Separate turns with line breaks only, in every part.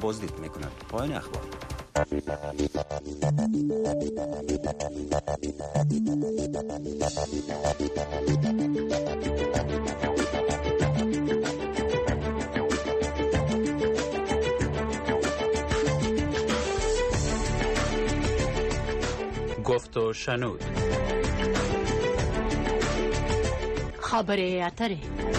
بازدید میکنند. پایان اخبار.
گفت و شنود.
خبره اتره.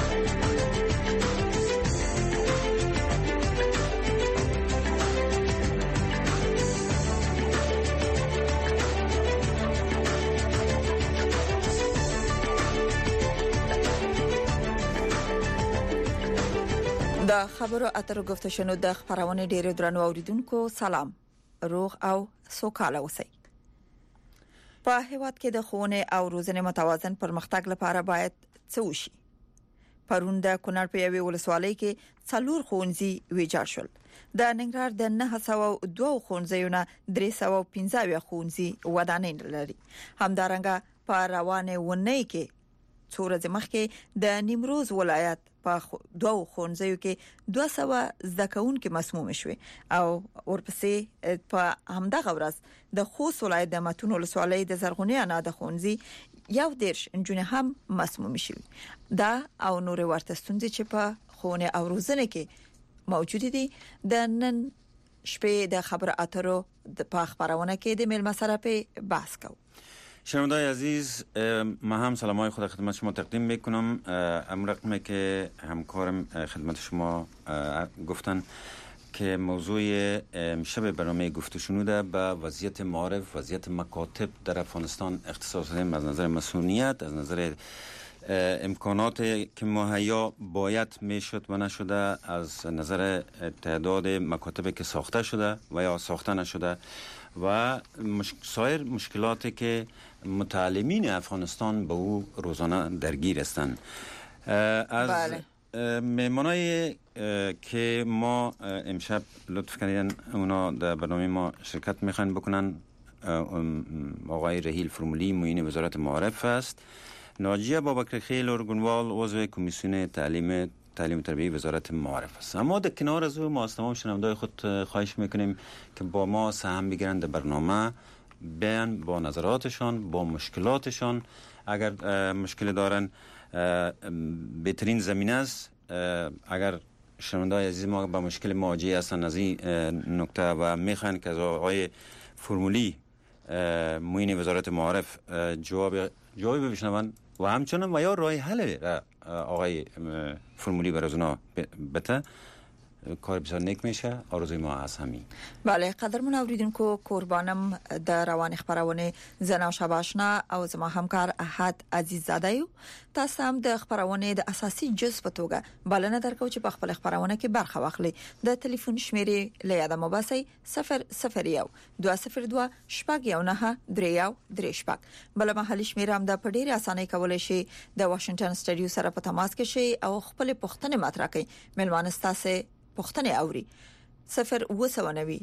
د خبرو اترو گفت شنود د خبرونه ډیرو درنو اوریدونکو سلام، روغ او سوکاله اوسئ. په هیواد کې د ښوونې او روزنې متوازن پرمختګ لپاره باید څه وشي. پرون د کونړ په یوې ولسوالۍ کې 4 ښوونځي ویجاړ شول. د ننګرهار د 902 ښوونځیو نه 315 ښوونځي ودانۍ لري. همدارنګه په روانه ونې کې څو ورځې مخکې د نیمروز ولایت په 2 ښوونځیو کې 200 زده کوونکي مسموم شوي او ورپسې په همدغه ورځ د خوست ولایت د متون ولسوالۍ د زرغونې انا د ښوونځي 11 انجونې هم مسموم شوي. دا او نور ورته ستونزې چې په ښوونې او روزنې کې موجود دي د نن شپې د خبر اترو په خبرونه کې د ملما سره په بحث کوو.
شنوندای عزیز، ما هم سلامای خود خدمت شما تقدیم میکنم. امرقمی که همکارم خدمت شما گفتن که موضوع شب برنامه گفت و شنوده به وضعیت معارف، وضعیت مکاتب در افغانستان اختصاص دادیم. از نظر مسئولیت، از نظر امکانات که مهیا باید میشد و نشده، از نظر تعداد مکاتبی که ساخته شده و یا ساخته نشده و سایر مشکلاتی که متعلمین افغانستان به او روزانه درگیر هستند. از مهمانایی که ما امشب لطف کردن اونا در برنامه ما شرکت میخوان بکنن، آقای رحیل فرمولی معین وزارت معارف است، ناجیه بابکرخیل ارگنوال عضو کمیسیون تعلیم تربیتی وزارت معارف است. اما در کنار از او ما از تمام شنوندای خود خواهش میکنیم که با ما سهم بگیرند در برنامه، بیان با نظراتشان، با مشکلاتشان. اگر مشکل دارن بهترین زمینه است. اگر شنوندای عزیز ما با مشکل مواجه هستن از این نکته و میخوان که از آقای فرمولی معین وزارت معارف جوابی بشنون و همچنان و یا راه حل آقای فرمولی بر از اونا بته، کار بسیار نیک میشه. آرزوی ما از همین.
بله، قدرمن اوریدونکو، قربانم د روان خبرونه زنا شباشنا او زما همکار احد عزیز زاده یو. تاسو هم د خبرونه د اساسي جزء په توګه بلنه درکو چې په خپل خبرونه کې برخه واخلي. د ټلیفون شمیرې لیاد موبایل 001 202 شپږ یو نه 3 بل محلي شمیره هم د پډيري اسانه کولای شي د واشنگټن سټډیو سره په تماس کې شي او خپل پوښتنه مطرح کړي. ملمان استاسه پوښتنه اوري 090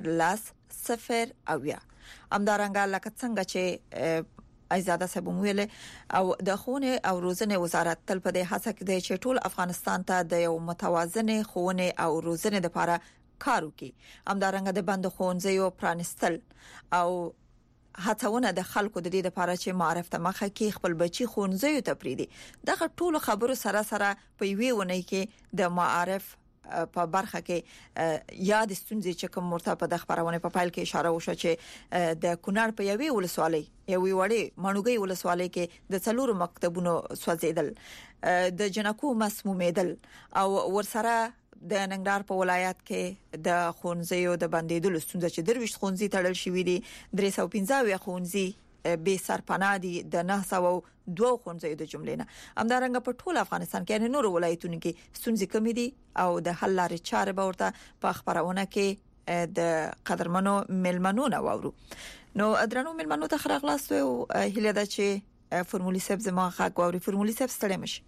0 اویا. امدارنګه لکه څنګه چې ایزاده سبومویل او د ښوونې او روزنې وزارت تل په دې هڅه کې دی چې ټول افغانستان ته د یو متوازن ښوونې او روزنې لپاره کار وکړي. امدارنګه د بند ښوونځیو پرانستل او هڅونه د خلکو د دې لپاره چې معرف ته مخه کې خپل بچي ښوونځیو ته پریدي. دغه ټول خبرو سره سره په یوې ونې کې د معرف په برخه کې یاد ستونزې چې کوم مرتبه د خبرونه په فایل کې اشاره وشو چې د کونړ په یوې ولسوالۍ یوې وړې مانوګي ولسوالۍ کې د 4 مکتبونو سوځیدل، د جنکو مسمومیدل او ورسره د ننګرهار په ولایت کې د ښوونځیو د بندیدلو ستونزه چې درويشت ښوونځي تړل شوې دي، 315 ښوونځي به سرپناه دي د 902 ښوونځیو د جملې نه. همدارنګه په ټول افغانستان کې نور ولایتونو کې ستونزې کمې دي او د حل لارې چارې به ورته په خبرونه کې د قدرمنو ملمنو نه وورو. نو درنو ملمنو ته خراغلاست او هیله ده چې فرمولی صاحب زما غږ ووري. فرمولی صاحب ستړي مشي.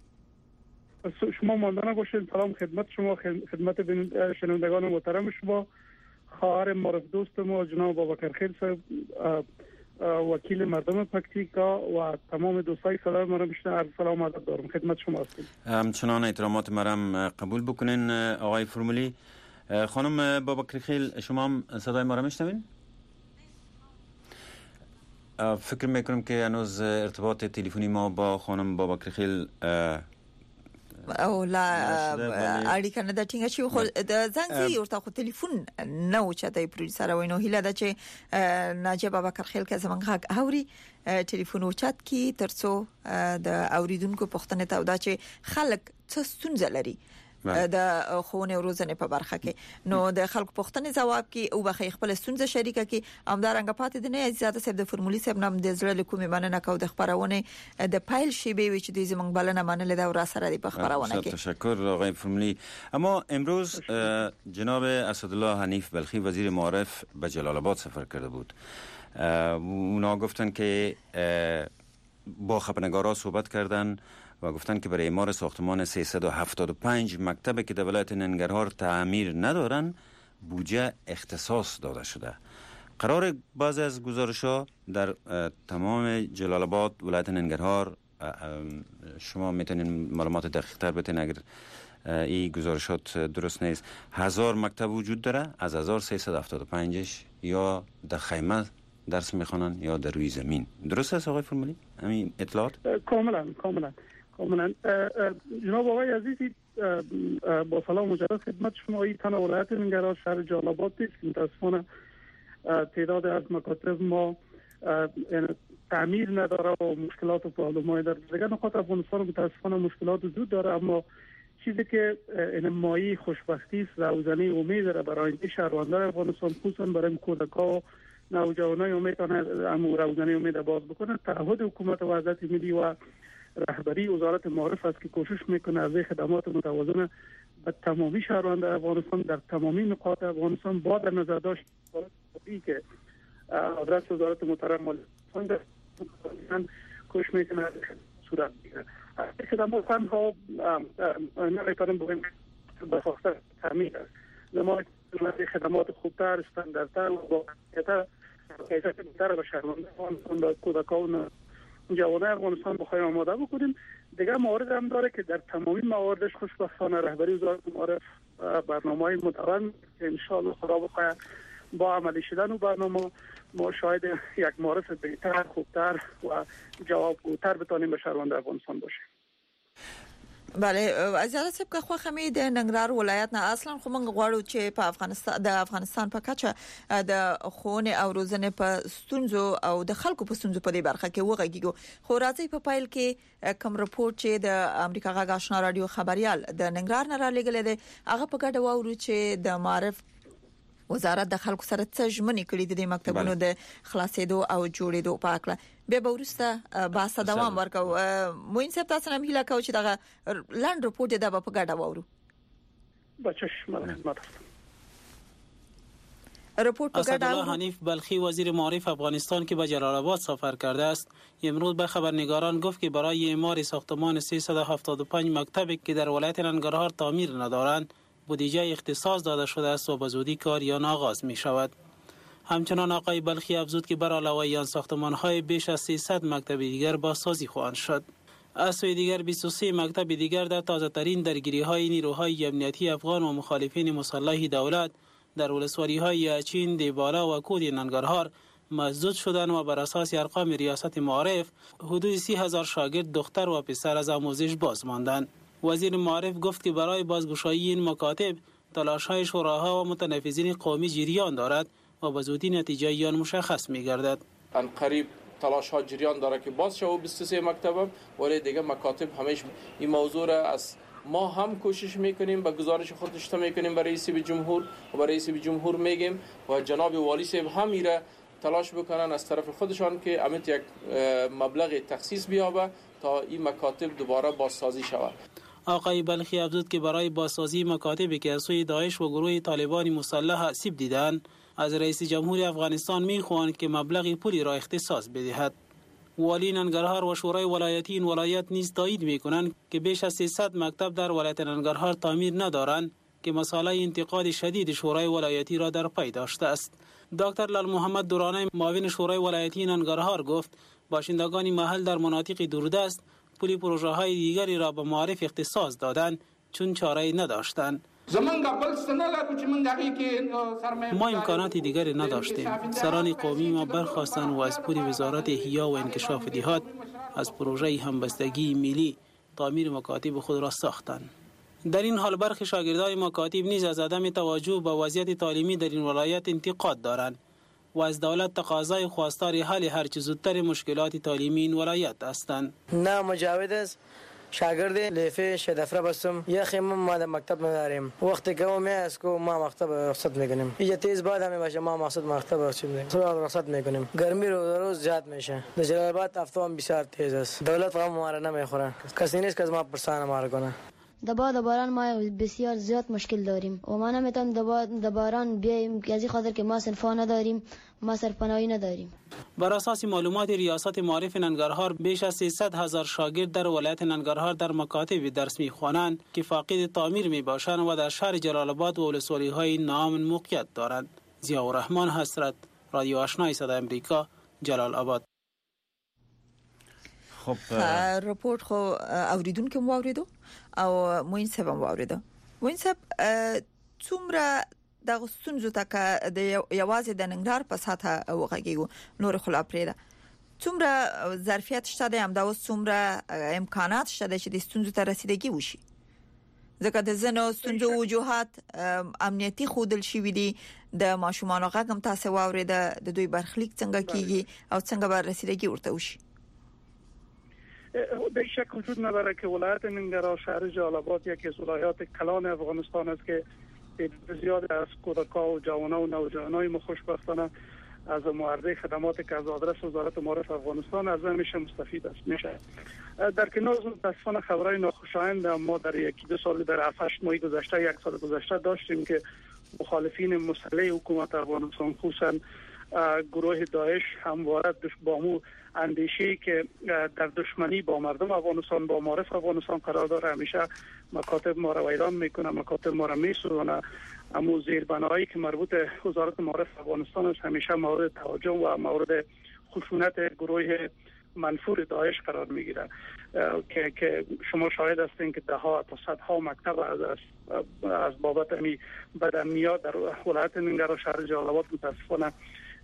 شما ماندانا باشید. سلام خدمت شما، خدمت شنوندگان محترم شما. خواهر معرف دوست ما جناب بابکرخیل صاحب وکیل مردم پکتیکا و تمام دوستای سلام مرا بیشتر عرض سلام ادب دارم. خدمت شما هستم.
همچنان احترامات مرا قبول بکنین آقای فرمولی. خانم بابکرخیل، شما هم صدای ما را میشنوین؟ فکر میکنم که هنوز ارتباط تلفنی ما با خانم بابکرخیل
او لا اړیکه نه د ټینګه شي خو د زنګ ورته خو ټلیفون نه و چته پروډوسر وینو هله د چې ناجیه بابکرخیل که زمونږ حق اوري ټلیفون او چت کی ترڅو د اوریدونکو پوښتنه ته ودا چې خلک څه ستونزه لري د خونه روزنه په برخه کې نو د خلکو پوښتنې جواب کې او بخې خپل ستونزه شریکه کې امدارنګ پاتې د نه زیاته سب د فرمولي سب نام د زړه کومې مننه کو د خبرونه د پایل شی به چې د زمنګ بلنه منل دا ور سره د خبرونه کې.
تشکر آقای فرمولی. اما امروز جناب اسدالله حنیف بلخی وزیر معارف به جلال آباد سفر کرده بود. اونا گفتن که با خبرنگارا صحبت کردن و گفتن که برای اعمار ساختمان 375 مکتب که در ولایت ننگرهار تعمیر ندارن بودجه اختصاص داده شده. قرار بعضی از گزارش‌ها در تمام جلال آباد، ولایت ننگرهار، شما میتونین معلومات دقیق‌تر بتین اگر این گزارشات درست نیست، 1000 مکتب وجود داره، از 1375ش یا در خیمه درس میخوانن یا در روی زمین. درست است آقای فرمولی؟ همین اطلاعات؟
کاملا جناب آقای عزیزی، با سلام مجدد خدمت شما. این تنها ولایت ننگرهار شهر جلال آباد است که متاسفانه تعداد از مکاتب ما تعمیر نداره و مشکلات و پرابلم‌های در دیگر نقاط افغانستان متاسفانه مشکلات وجود داره، اما چیزی که این مایه خوشبختی است، روزنه امید داره برای آینده شهروندان افغانستان، خصوصا برای کودکان و نوجوانان میتونه امو روزنه امید باز بکنه. تعهد حکومت وحدت ملی و رهبری وزارت معارف است که کوشش میکنه از خدمات متوازن به تمامی شهروندان افغانستان در تمامی نقاط افغانستان با در نظر داشت که آدرس وزارت محترم مالیات کوشش میکنه صورت بگیره. خدمات ها نمیتونیم بگیم بساخته تعمیر است. ما خدمات خوبتر، استانداردتر و با کیفیت بهتر به شهروندان افغانستان، به کودکان و جوانان افغانستان بخوایم آماده بکنیم. دیگه موارد هم داره که در تمامی مواردش خوشبختانه رهبری وزارت معارف برنامه‌های متون که ان شاء الله خدا بخواد با عملی شدن و برنامه ما شاید یک معارف بهتر، خوبتر و جوابگوتر بتونیم به شهروندان افغانستان باشیم.
بله، از یاد سب که خو خمید ننګرهار ولایت نه اصلا خو موږ غواړو چې په افغانستان په کچه د خونه او روزنه په ستونزو او د خلکو په ستونزو په دې برخه کې وغږیږو. خو راځي په پایل کې کوم رپورت چې د امریکا غږ آشنا رادیو خبريال د ننګرهار نه را لګل دي هغه په ګډه وورو چې د معرف وزارت د خلکو سره څه ژمنې کړې دي د مکتبونو د خلاصېدو او جوړېدو په اړه. به ورسته باسه دوام ورکو. موین صاحب تاسو هم هیله کوم چې دا لاند رپورت دا په ګډه وورو. رپورت په ګډه
اسدالله حنیف بلخی وزیر معارف افغانستان که به جلال آباد سفر کرده است امروز به خبرنگاران گفت که برای اعمار ساختمان 375 مکتبی که در ولایت ننگرهار تعمیر ندارند بودجه اختصاص داده شده است و به زودی کاریان آغاز می شود. همچنان آقای بلخی افزود که بر علاوه آن ساختمان‌های بیش از 300 مکتب دیگر بازسازی خواهند شد. از سوی دیگر 23 مکتب دیگر در تازه‌ترین درگیری‌های نیروهای امنیتی افغان و مخالفین مسلح دولت در ولسواری‌های یاچین، دیبالا و کود ننگرهار مسدود شدند و بر اساس ارقام ریاست معارف حدود 30,000 شاگرد دختر و پسر از آموزش باز ماندند. وزیر معارف گفت که برای بازگشایی این مکاتب تلاش‌های شوراها و متنفذین قومی جریان دارد و به زودی نتیجه آن مشخص می‌گردد.
ان قریب تلاش‌ها جریان داره که باز شو 23 مکتب، ولی دیگه مکاتب همیشه این موضوع را از ما هم کوشش میکنیم به گزارش خود اشاره میکنیم برای رئیس جمهور و برای رئیس جمهور میگیم و جناب والی صاحب هم میره تلاش بکنن از طرف خودشان که امید یک مبلغ تخصیص بیابه تا این مکاتب دوباره بازسازی شود.
آقای بلخی افزود که برای بازسازی مکاتبی که از سوی داعش و گروه طالبان مسلح آسیب دیدند از رئیس جمهور افغانستان می‌خواهند که مبلغ پولی را اختصاص بدهد. والی ننگرهار و شورای ولایتی این ولایت نیز تایید می‌کنند که بیش از 300 مکتب در ولایت ننگرهار تعمیر ندارند که مسئله انتقاد شدید شورای ولایتی را در پی داشته است. دکتر لال محمد دورانی معاون شورای ولایتی ننگرهار گفت باشندگان محل در مناطق دوردست پولی پروژه‌های دیگری را به معارف اختصاص دادند چون چاره‌ای نداشتند. ما امکانات دیگری نداشتیم. سران قومی ما برخواستند و از پول وزارت احیا و انکشاف دهات از پروژه همبستگی ملی تعمیر مکاتب خود را ساختند. در این حال برخی شاگردان مکاتب نیز از عدم توجه به وضعیت تعلیمی در این ولایت انتقاد دارند و از دولت تقاضای خواستار حل هرچه زودتر مشکلات تعلیمی این ولایت هستند.
نه مجاود است. شاگرد لیفه شدفره بستم یا خیم ما در مکتب نداریم. وقتی که ما اسکو ما مکتب رخصت میکنیم. یه تیز بعد همه باشه ما مکتب رخصت میکنیم. گرمی روز زیاد میشه. در جلال آباد هفتم بسیار تیز است. دولت فهم ما را نمیخوره. کسی نیست که از ما پرسان ما کنه.
دبار باران ما بسیار زیاد مشکل داریم و ما نمیتونیم دباران بیایم که از این خاطر که ما صنفا نداریم، ما سرپناهی نداریم.
بر اساس معلومات ریاست معارف ننگرهار بیش از 300,000 شاگرد در ولایت ننگرهار در مکاتب درس می‌خوانند که فاقد تعمیر میباشند و در شهر جلال آباد و ولسوالی‌های ناامن موقعیت دارند. ضیاءالرحمن حسرت، رادیو آشنای صدای امریکا، جلال آباد.
خب
رپورت خو اوریدونکو مو اوریدو او موین سبم اوریدو. موین سب څومره د غستونزو تک د یوازې د ننګرهار په ساته وغږیږو نور خلا پرېده څومره ظرفیت شته د هم دا څومره امکانات شته چې د ستونزو ته رسیدګي وشي ځکه د زنو ستونزو وجوهات امنیتي خودل شي دي د ماشومان غږم تاسو واورید د دوی برخلیک څنګه کیږي او څنګه به رسیدګي ورته وشي.
به شک وجود نداره که ولایت ننگرهار شهر جلال آباد یکی از ولایات کلان افغانستان است که زیاد از کودکان و جوانان و نوجوانان ما خوشبختانه از معرضه خدماتی که از آدرس وزارت معارف افغانستان از میشه مستفید است میشه. در کنار از متاسفانه خبرهای ناخوشایند ما در یکی دو سال در 7 ماه گذشته یک سال گذشته داشتیم که مخالفین مسلح حکومت افغانستان خصوصا گروه داعش همواره با مو اندیشی که در دشمنی با مردم افغانستان با معارف افغانستان قرار داره همیشه مکاتب ما را ویران میکنه، مکاتب ما را میسوزونه. اما زیربناهایی که مربوط به وزارت معارف افغانستان است همیشه مورد توجه و مورد خشونت گروه منفور داعش قرار میگیره که شما شاهد هستین که ده ها تا صدها مکتب از بابت امی بدنیات در ولایت ننگرهار شهر جلال آباد متاسفانه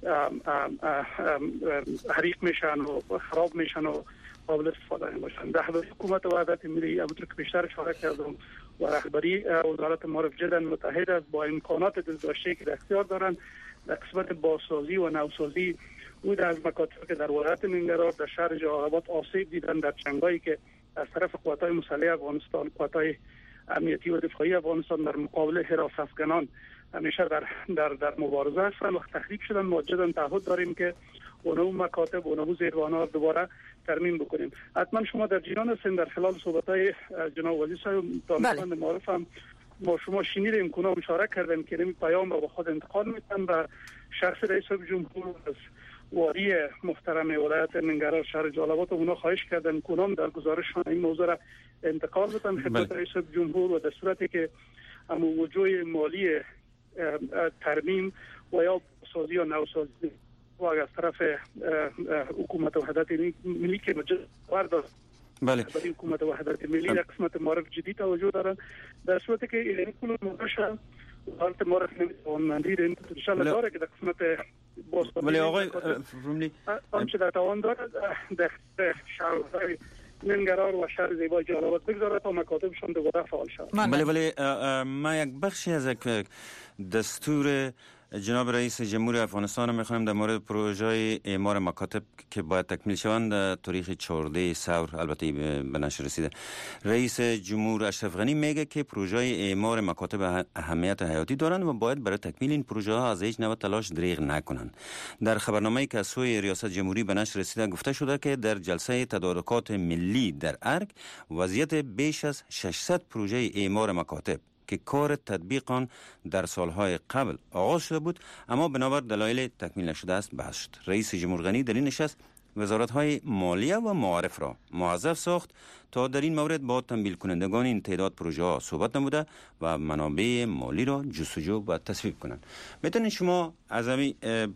حریق میشن و خراب میشن و قابل استفاده نمیشن. رهبری حکومت وحدت ملی همونطور که بیشتر اشاره کردم و رهبری وزارت معارف جدا متحد است با امکانات داشته که در اختیار دارند در قسمت بازسازی و نوسازی بود از مکاتب که در ولایت ننگرهار در شهر جلال آباد آسیب دیدن در جنگایی که از طرف قوات‌های مسلح افغانستان، قوات‌های امنیتی و دفاعی افغانستان در مقابل حراس افغانان همیشه در مبارزه هستند و تحریک شدن. ما جدا تعهد داریم که اونو مکاتب اونو زیربانا دوباره ترمیم بکنیم. حتما شما در جریان هستین در خلال صحبت‌های جناب وزیر صاحب دانشمند معارف هم ما شما شنیدیم که اونا اشاره کردن که این پیام رو به خود انتقال میدن و شخص رئیس جمهور از والی محترم ولایت ننگرهار شهر جلال آباد اونا خواهش کردن که اونم در گزارششان این موضوع را انتقال بدن خدمت رئیس جمهور و در صورتی که وجوه مالی ترمیم و یا سازی یا نوسازی و از طرف حکومت وحدت ملی که مجلس داشت
بله
برای حکومت وحدت ملی در قسمت معارف جدی توجه دارن در صورتی که این کل مدرسه وزارت معارف نمیتوانمندی در این انشاءالله داره که در قسمت
ولی آقای روملی
آنچه در توان داره در شهرهای ننگرهار و شهر زیبای جلال آباد بگذاره تا مکاتبشان دوباره فعال شود.
ولی ما یک بخشی از یک دستور جناب رئیس جمهور افغانستان میخوام در مورد پروژه اعمار مکاتب که باید تکمیل شوند تاریخ 14 ثور البته به نشر رسیده. رئیس جمهور اشرف غنی میگه که پروژه اعمار مکاتب اهمیت حیاتی دارند و باید برای تکمیل این پروژه ها از هیچ نوع تلاش دریغ نکنند. در خبرنامه‌ای که از سوی ریاست جمهوری به نشر رسیده گفته شده که در جلسه تدارکات ملی در ارگ وضعیت بیش از 600 پروژه اعمار مکاتب که کار تطبیق آن در سالهای قبل آغاز شده بود اما بنابر دلایل تکمیل نشده است بحث شد. رئیس جمهور غنی در این نشست وزارت‌های مالیه و معارف را موظف ساخت تا در این مورد با تمویل کنندگان این تعداد پروژه ها صحبت نموده و منابع مالی را جستجو و تصویب کنند. میتونید شما از همین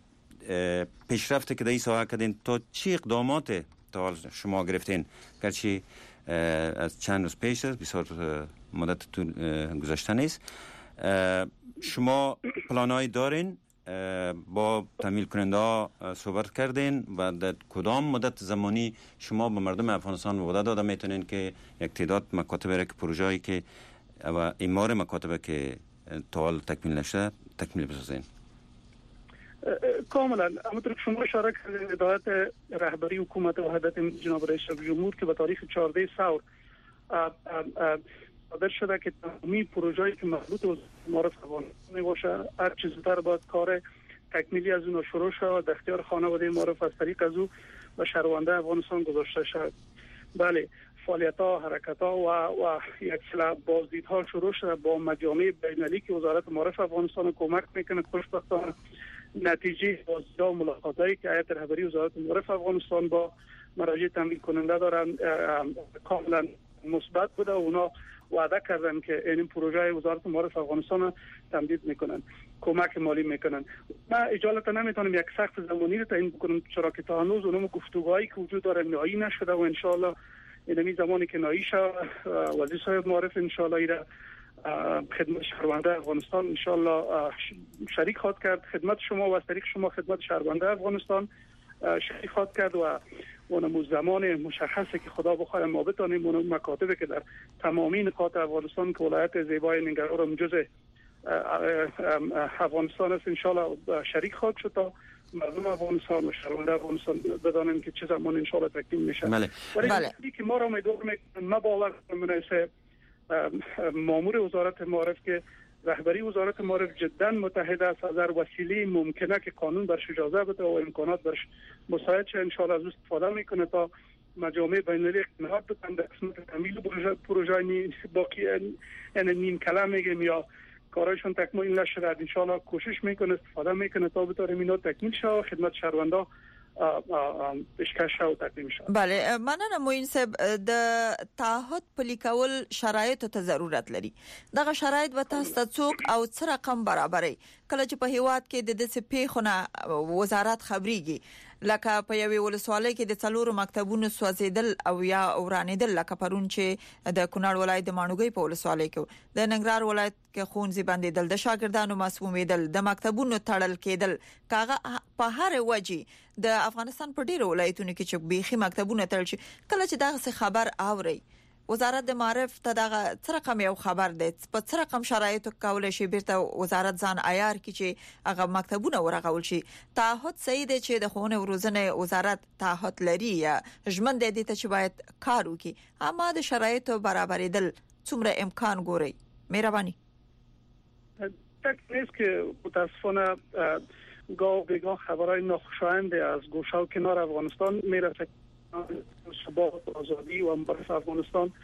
پیشرفت که در این ساحه کردین تا چه اقدامات تا شما گرفتین گرچه از چند روز پیش است بسیار مدت گذشته نیست شما پلانای دارین؟ با تمویل کننده ها صحبت کردین و در کدام مدت زمانی شما به مردم افغانستان وعده داده میتونین که یک تعداد مکاتب را که پروژه‌ای که و اعمار مکاتب که تا حال تکمیل نشده تکمیل بسازین؟
کاملا همونطور که شما اشاره کردین، هدایت رهبری حکومت وحدت جناب رئیس جمهور که به تاریخ 14 ثور صادر شده که تمامی پروژه‌ای که مربوط به معارف افغانستان باشه هر چیز زودتر باید کار تکمیلی از اون شروع شود، در اختیار خانواده معارف از طریق از او و شهرونده افغانستان گذاشته شد. بله، فعالیت‌ها، حرکت‌ها و یک سری بازدیدها شروع شده با مجامع بین‌المللی که وزارت معارف افغانستان کمک میکنه. خوشبختانه نتیجه بازدیدها و ملاقاتایی که هیئت رهبری وزارت معارف افغانستان با مراجع تمویل کننده دارن کاملا مثبت بوده و اونا وعده کردن که این پروژه وزارت معارف افغانستان تمدید میکنن، کمک مالی میکنن. من اجالتا نمیتونم یک سقف زمانی رو تعیین بکنم، چرا که تا هنوز اونم گفتگوهایی که وجود داره نهایی نشده و ان شاء الله این زمانی که نهایی شود وزیر صاحب معارف ان شاء الله ایره خدمت شهرونده افغانستان ان شاء الله شریک خواهد کرد، خدمت شما و از طریق شما خدمت شهرونده افغانستان شریک خواهد کرد و اون زمان مشخصه که خدا بخواد ما بتونیم اون مکاتبی که در تمامی نقاط افغانستان که ولایت زیبای ننگرهار جزء افغانستان است ان شاء الله شریک خواهد شد تا مردم افغانستان و شهرونده افغانستان بدانیم که چه زمان ان شاء الله تکمیل میشه. ولی که ما را امیدوار میکنم، ما باور کنم مامور وزارت معارف که رهبری وزارت معارف جدا متحد است از هر وسیله ممکنه که قانون برش اجازه بده و امکانات برش مساعد شه ان شاء الله از استفاده میکنه تا مجامع بین‌المللی اقتناعات بکنن در قسمت تمویل پروژه باقی یعنی نیم کلمه میگیم یا کارایشون تکمیل نشده ان شاء الله کوشش میکنه استفاده میکنه تا بتونه اینا تکمیل شه و خدمت شهروندا پیشکش او تقدیم شد.
بله، مننه موین صاحب. د تعهد پلي کول شرایط ته ضرورت لري. دغه شرایط به تاسو ته څوک او څه رقم برابرې کله چې په هیواد کې د دې پیښونه وزارت خبريږي، لکه په یوې ولسوالۍ کې د څلورو مکتبونو سوځیدل او یا ورانیدل، لکه پرون چې د کونړ ولایت د ماڼوګي په ولسوالۍ کې، د ننګرهار ولایت کې خونځي بندیدل، د شاګردانو مسمومیدل، د مکتبونو تړل کېدل، کاغه په هر وجه د افغانستان په ډیرو ولایتونو کې چې بيخي مکتبونه تړل شي. کله چې دغه خبر اوري وزارت د معارف ته دغه څه رقم یو خبر دی، په څه رقم شرایطو کولای شي بیرته وزارت ځان عیار کی چې هغه مکتبونه ورغول شي؟ تعهد صحیح دی چې د ښوونې او روزنې وزارت تعهد لري یا ژمن دی ته چې باید کار وکړي، اما د شرایطو برابرېدل څومره امکان ګوري؟ مهرباني.
تکنیست که متاسفانه گاه به گاه خبرهای ناخوشایند از گوشه و کنار افغانستان میرسه. ثبات و آزادی و معرف افغانستان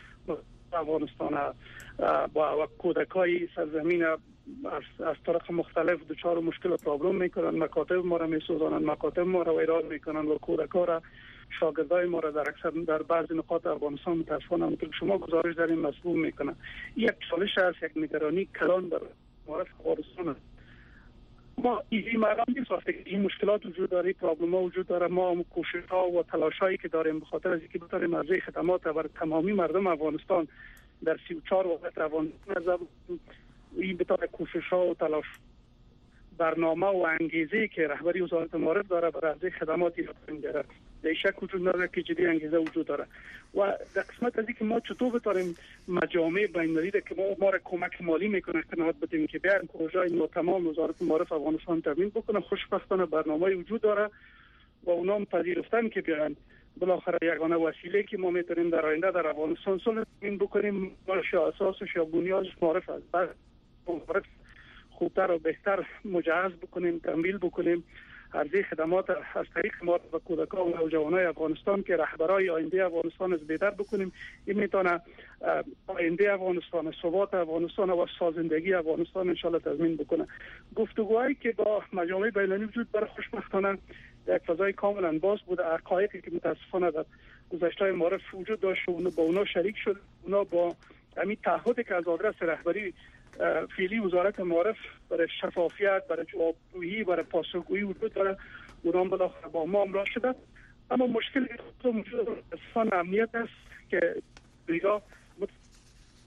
و کودکای سرزمین از طرق مختلف دچار مشکل و پرابلم میکنن، مکاتب ما را میسوزانن، مکاتب ما را ویران میکنن و کودکا را، شاگردای ما را در بعضی نقاط افغانستان متاسفانه همونطور که شما گزارش دارین مظلوم میکنن. یک چالش است، یک نگرانی کلان در معرف افغانستان. ما این مقام نیست وقتی که این مشکلات وجود داره، پرابلم ها وجود داره، ما کوشش ها و تلاش هایی که داریم به خاطر از اینکه بتونیم عرضه خدمات بر تمامی مردم افغانستان در 34 ولایت افغانستان این بتونه کوشش ها و تلاش برنامه و انگیزه که رهبری وزارت معارف داره بر عرضه خدمات ایران داره. در شک وجود نداره که جدی انگیزه وجود داره و در قسمت از اینکه ما چطور بتونیم مجامع بین‌المللی که ما را کمک مالی میکنه قناعت بدیم که بیان پروژه تمام وزارت معارف افغانستان تامین بکنه. خوشبختانه برنامه وجود داره و اونا هم پذیرفتن که بیان بالاخره یگانه وسیله که ما میتونیم در آینده در افغانستان صلح تامین بکنیم باشه اساسش یا بنیادش معارف است. بعد معارف خوبتر و بهتر مجهز بکنیم، تمویل بکنیم، عرضه خدمات از طریق ما و کودکان و نوجوانای افغانستان که رهبرای آینده افغانستان از بهتر بکنیم. این میتونه آینده افغانستان، ثبات افغانستان و سازندگی افغانستان ان شاء الله تضمین بکنه. گفتگوهایی که با مجامع بین‌المللی وجود داره خوشبختانه یک فضای کاملا باز بوده. حقایقی که متاسفانه در گذشته معارف وجود داشت و با اونا شریک شد، اونا با همین تعهدی که از آدرس رهبری فعلی وزارت معارف برای شفافیت، برای جوابگویی، برای پاسخگویی وجود داره، اونام بالاخره با ما همراه شده. اما مشکلی که موجود امنیت است که دیگه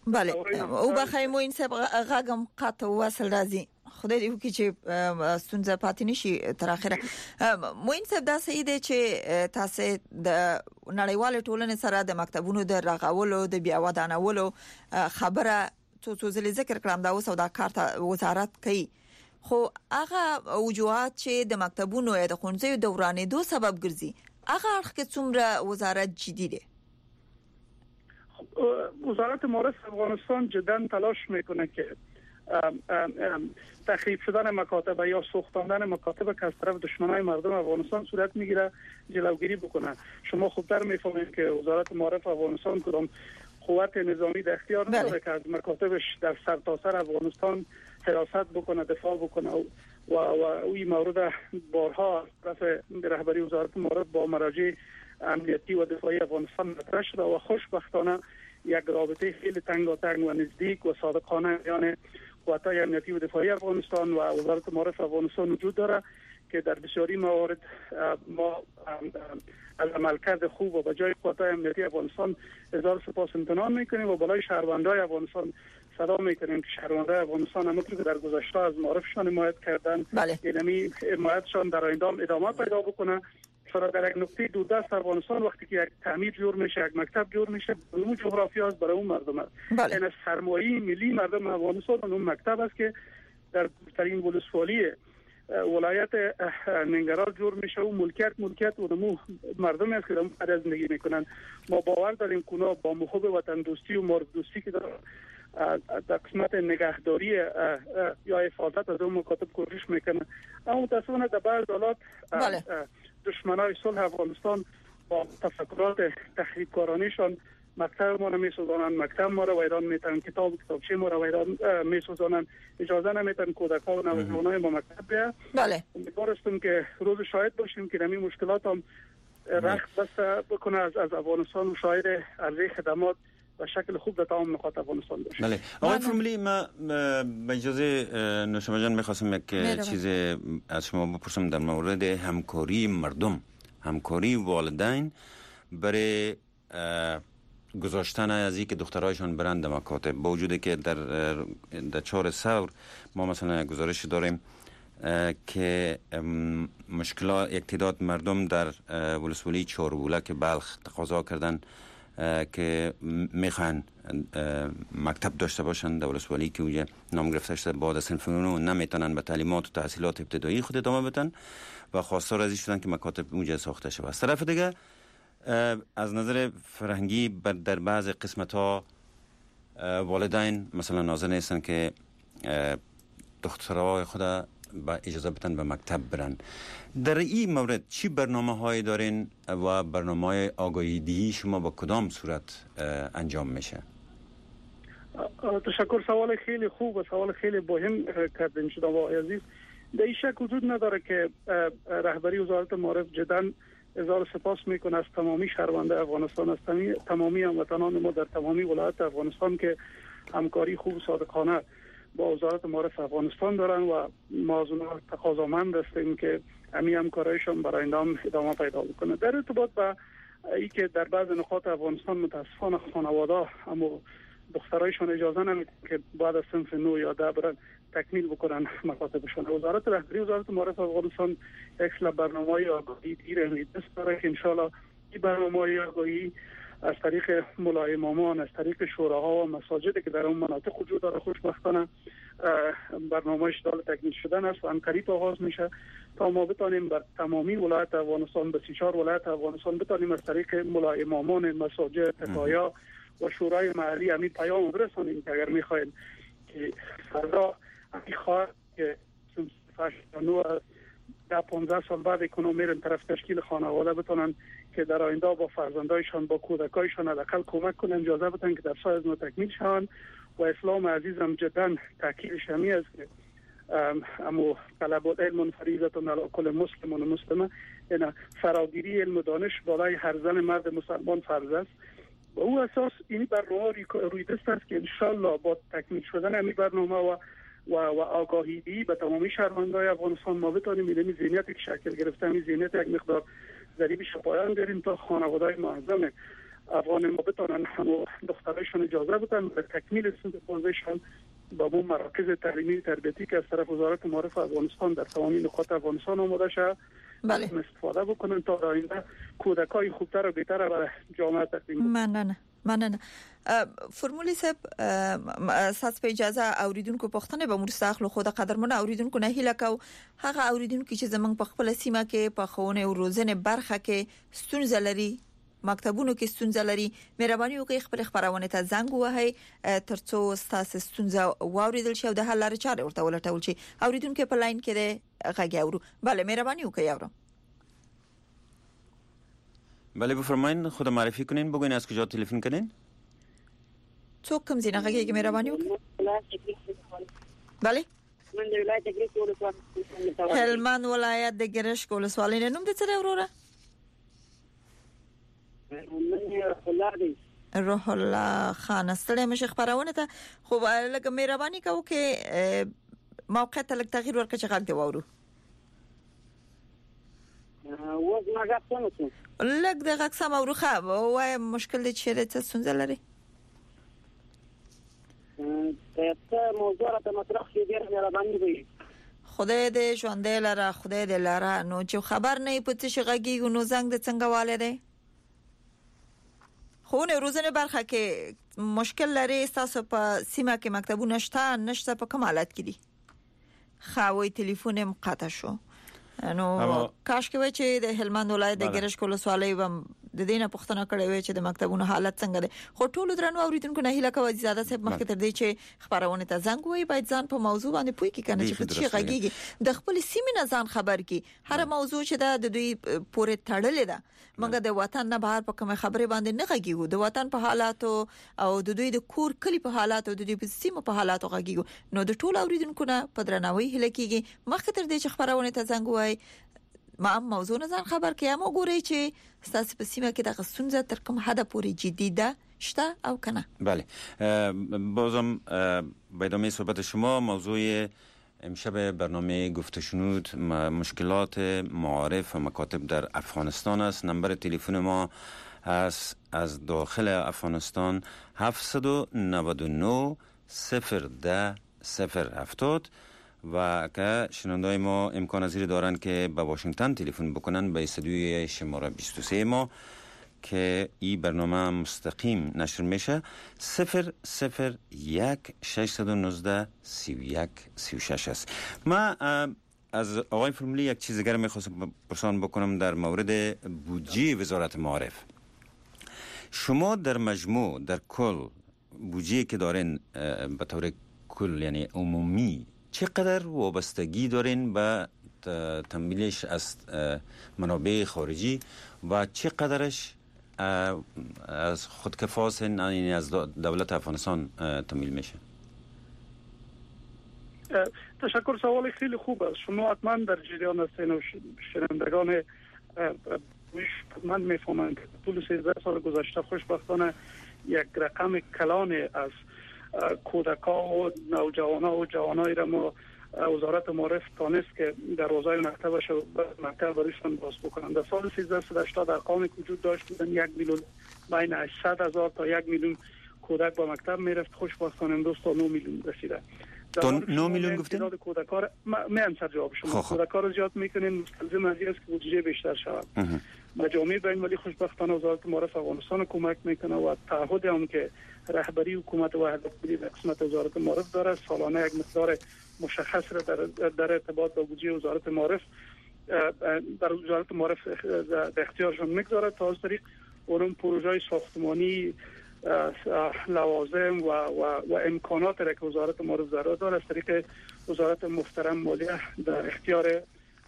بله او بخیر مو این سب غاګم قطع وصل راځي خدای دې وکړي چې ستونزه پاتې نشي تر اخره. مو این سب دا صحیح دی چې تاسو د نړیوال ټولنې سره د مکتبونو د رغولو د بیا ودانولو خبره څو ځلې ذکر کړم دا اوس دا کار ته وزارت کوي، خو هغه وجوهات چې د مکتبونو یا د ښوونځیو دورانېدو سبب ګرځي هغه اړخ کې څومره وزارت جدي دی؟
وزارت معارف افغانستان جدا تلاش میکنه که تخریب شدن مکاتب یا سوختاندن مکاتب که از طرف دشمنای مردم افغانستان صورت میگیره جلوگیری بکنه. شما خوبتر میفهمید که وزارت معارف افغانستان کدام قوت نظامی در اختیار نداره که از مکاتبش در سرتاسر افغانستان حراست بکنه، دفاع بکنه و این مورد بارها از طرف رهبری وزارت معارف با مراجع امنیتی و دفاعی افغانستان مطرح شده و خوشبختانه یک رابطه خیلی تنگاتنگ و نزدیک و صادقانه میان قوت‌های امنیتی و دفاعی افغانستان و وزارت معارف افغانستان وجود داره که در بسیاری موارد ما از عملکرد خوب و به جای قوت‌های امنیتی افغانستان اظهار سپاس امتنان میکنیم و بالای شهروندان افغانستان صدا میکنیم که شهروندان افغانستان همونطور که در گذشته از معارفشان حمایت کردن، یعنی حمایتشان در آینده ادامه پیدا بکنه. چرا در یک نقطه دوردست افغانستان وقتی که یک تعمیر جور میشه، یک مکتب جور میشه، اون جغرافیا است، برای اون مردم است. این سرمایه ملی مردم افغانستان اون مکتب است که در دورترین ولسوالی ولایت ننگرهار جور میشه و ملکیت و مردم است که در زندگی میکنن. ما باور داریم که اونا با محب وطن دوستی و مرد دوستی که در قسمت نگهداری یا حفاظت از اون مکاتب کوشش میکنن. اما متاسفانه در بعض حالات دشمنای صلح افغانستان با تفکرات تخریبکارانشان مکتب ما را میسوزانند، مکتب ما را ویران میتن، کتابچه ما را ویران میسوزانند، اجازه نمیتن کودک‌ها و نوجوانای ما مکتب بیاید. امیدوارم که روز شاهد باشیم که همین مشکلات هم رخت بسته بکنه از افغانستان و شاهد عرضه خدمات و شکل خوب در تمام نقاط افغانستان باشه.
بله آقای فرملی، ما به اجازه نوشما جان می‌خواستم یک چیز از شما بپرسم در مورد همکاری مردم، همکاری والدین برای گذاشتن از اینکه دخترایشان برند مکاتب، با وجودی که در 4 ثور ما مثلا گزارش داریم که مشکلات یک تعداد مردم در ولسوالی چهاربولک بلخ تقاضا کردن که میخوان مکتب داشته باشند در ولسوالی که اونجا نام گرفته شده بعد از صنف نهم نمیتونن به تعلیمات و تحصیلات ابتدایی خود ادامه بدن و خواستار از این شدن که مکاتب اونجا ساخته شود. از طرف دیگه از نظر فرهنگی در بعض قسمت ها والدین مثلا ناظر نیستن که دخترای خود با اجازه بدن به مکتب برن. در این مورد چی برنامه هایی دارین و برنامه های آگاهی دهی شما با کدام صورت انجام میشه؟
تشکر، سوال خیلی خوب و سوال خیلی مهم کردین شما آقای عزیز. در این شک وجود نداره که رهبری وزارت معارف جدا اظهار سپاس میکنه از تمامی شهروندان افغانستان، از تمامی هموطنان ما در تمامی ولایات افغانستان که همکاری خوب و صادقانه با وزارت معارف افغانستان دارن و ما از اونها تقاضامند هستیم که همین همکاریشان برای ادامه پیدا بکنه. در ارتباط با ای که در بعض نقاط افغانستان متاسفانه خانواده اما دخترایشان اجازه نمیدن که بعد از صنف 9 یا 10 برن تکمیل بکنن مکاتبشان. رهبری وزارت معارف افغانستان یک سری برنامه‌های آگاهی دیر داره که ان شاءالله این برنامه‌های آگاهی از طریق مولای امامان، از طریق شوراها و مساجد که در اون مناطق وجود داره خوشبختانه برنامه‌اش دال تکمیل شدن است و همکاری آغاز میشه تا ما بتانیم بر تمامی ولایت افغانستان، به 34 ولایت افغانستان بتانیم از طریق مولای امامان، مساجد، تقایا و شورای محلی همین پیام برسانیم که اگر میخواین که فردا میخواد که 15 سال بعد اکونومی طرف تشکیل خانواده بتونن که در آینده با فرزندایشان با کودکایشان حداقل کمک کنن، اجازه بدن که در سال از تکمیل شوند. و اسلام عزیزم جدا تاکیدش همی است که اما طلب العلم فریضه علی کل مسلم و مسلمه، یعنی فراگیری علم و دانش بالای هر زن مرد مسلمان فرض است. و او اساس این برنامه روی دست است که ان شاء الله با تکمیل شدن این برنامه و آگاهی دی به تمامی شهروندان افغانستان ما بتونیم این ذهنیتی که شکل گرفته، این ذهنیت یک مقدار ضریبش پایان داریم تا خانواده‌های معظم افغان ما بتونن همو دخترایشون اجازه بدن به تکمیل سود خوزشون با اون مراکز تعلیمی تربیتی که از طرف وزارت معارف افغانستان در تمام نقاط افغانستان آماده شده
بله
استفاده بکنن تا در آینده کودکای خوبتر و بهتر برای جامعه تقدیم کنن.
مننه فرمولی صاحب اساس په اجازه اوریدونکو پښتنه به مرستاخلو خو د قدرمن اوریدونکو نه هیله کو هغه اوریدونکو چې زمنګ په خپل سیمه کې په خونه او روزنه برخه کې ستونزه لري مکتبونو کې ستونزه لري مهرباني وکړئ خپل خبرونه ته زنګ ووهئ ترڅو تاسو ستونزه واوریدل شي او د حل لارې چارې ورته ولټول شي اوریدونکو په لاین کې ده غږی اورو بله مهرباني وکړئ اورم
بله بفرمایید خود معرفی کنین بگوین از کجا تلفن کنین
څوک کوم ځای نه غږی مهرباني وکړئ بله
من د ولایت ګریس ولسوالۍ
هلمند ولایت د ګرشک ولسوالۍ نوم د څه وروره روح الله خان ستړی مشه خبرونه ته خو لکه مهرباني کوو کې موقع ته لږ تغییر ورکړه چې غږ دی واورو
وځ ما غږ څنګه
لږ د غږ سم اوروخه وای مشکل دي چې څه ستونزه لري
ته موضوع راته مطرح کړئ ډیر مهرباني وي
خدای دې ژوندې لاره خدای دې لاره نو چې خبر نه پته چې غږی نو زنګ د څنګه والے دی خو نه روزنه برخه کې مشکل لري تاسو په سیمه کې مکتبونه نشته په کوم حالت کې دي خاوي ټلیفون هم قطع شو نو کاش کې وای چې د هلمند ولایت د ګرشک ولسوالۍ د دینه پښتنه کړې وای چې د مکتبونو حالت څنګه دی خو ټول درنو اوریدونکو نه هیله کوي زیاده صاحب مخکې تر دې چې خبرونه ته زنګ وای باید ځان په موضوع باندې پوي کې کنه چې څه غږیږي د خپل سیمې نه ځان خبر کی هر موضوع چې د دوی پورې تړلې ده مګر د وطن نه بهر په کوم خبره باندې نه غږیږي د وطن په حالاتو او د دوی د کور کلی په حالاتو د دوی په سیمه په حالاتو غږیږي نو د ټول اوریدونکو نه په درناوي هله کیږي مخکې تر دې چې خبرونه ته زنګ وای ما موضوع نه ځان خبر کیم او ګوري چې تاسو په سیمه کې د غسونځه تر کوم حد پورې جدی ده شته او کنه
بله بازم به ادامه صحبت شما موضوع امشب برنامه گفت و شنود مشکلات معارف و مکاتب در افغانستان است. نمبر تلفن ما از داخل افغانستان 799 010 070 و که شنوندای ما امکان پذیر دارند که به واشنگتن تلفن بکنن به استودیوی شماره 23 ما که این برنامه مستقیم نشر میشه 001 619 31 36 است. من از آقای فرمولی یک چیز دیگر میخواستم پرسان بکنم در مورد بودجه وزارت معارف. شما در مجموع در کل بودجه که دارین به طور کل یعنی عمومی چقدر وابستگی دارین به تمویلش از منابع خارجی و چقدرش از خودکفاست یعنی از دولت افغانستان تمویل میشه؟
تشکر، سوال خیلی خوب است. شما حتما در جریان هستین و شنوندگان من میفهمند که طول 13 سال گذشته خوشبختانه یک رقم کلان از کودکان و نوجوانان و جوانایی را ما وزارت معارف تانست که دروازه مکتب برایشان باز بکنند. در سال 1380 ارقامی که وجود داشت بودن 1 میلیون بین 800,000 تا 1 میلیون کودک با مکتب میرفت. خوشبختانه امروز تا 9 میلیون رسیده.
تا 9 میلیون گفتین؟
کودکان میام سر جواب شما. کودکان رو زیاد میکنین مستلزم از این است که بودجه بیشتر شود. مجامع بین المللی خوشبختانه وزارت معارف افغانستان کمک میکنه و تعهد هم که رهبری حکومت وحدت ملی در قسمت وزارت معارف داره سالانه یک مقدار مشخص را در ارتباط با بودجه وزارت معارف در وزارت معارف در اختیارشون میگذاره تا از طریق اون پروژه ساختمانی لوازم و امکانات را که وزارت معارف داره از طریق وزارت محترم مالیه در اختیار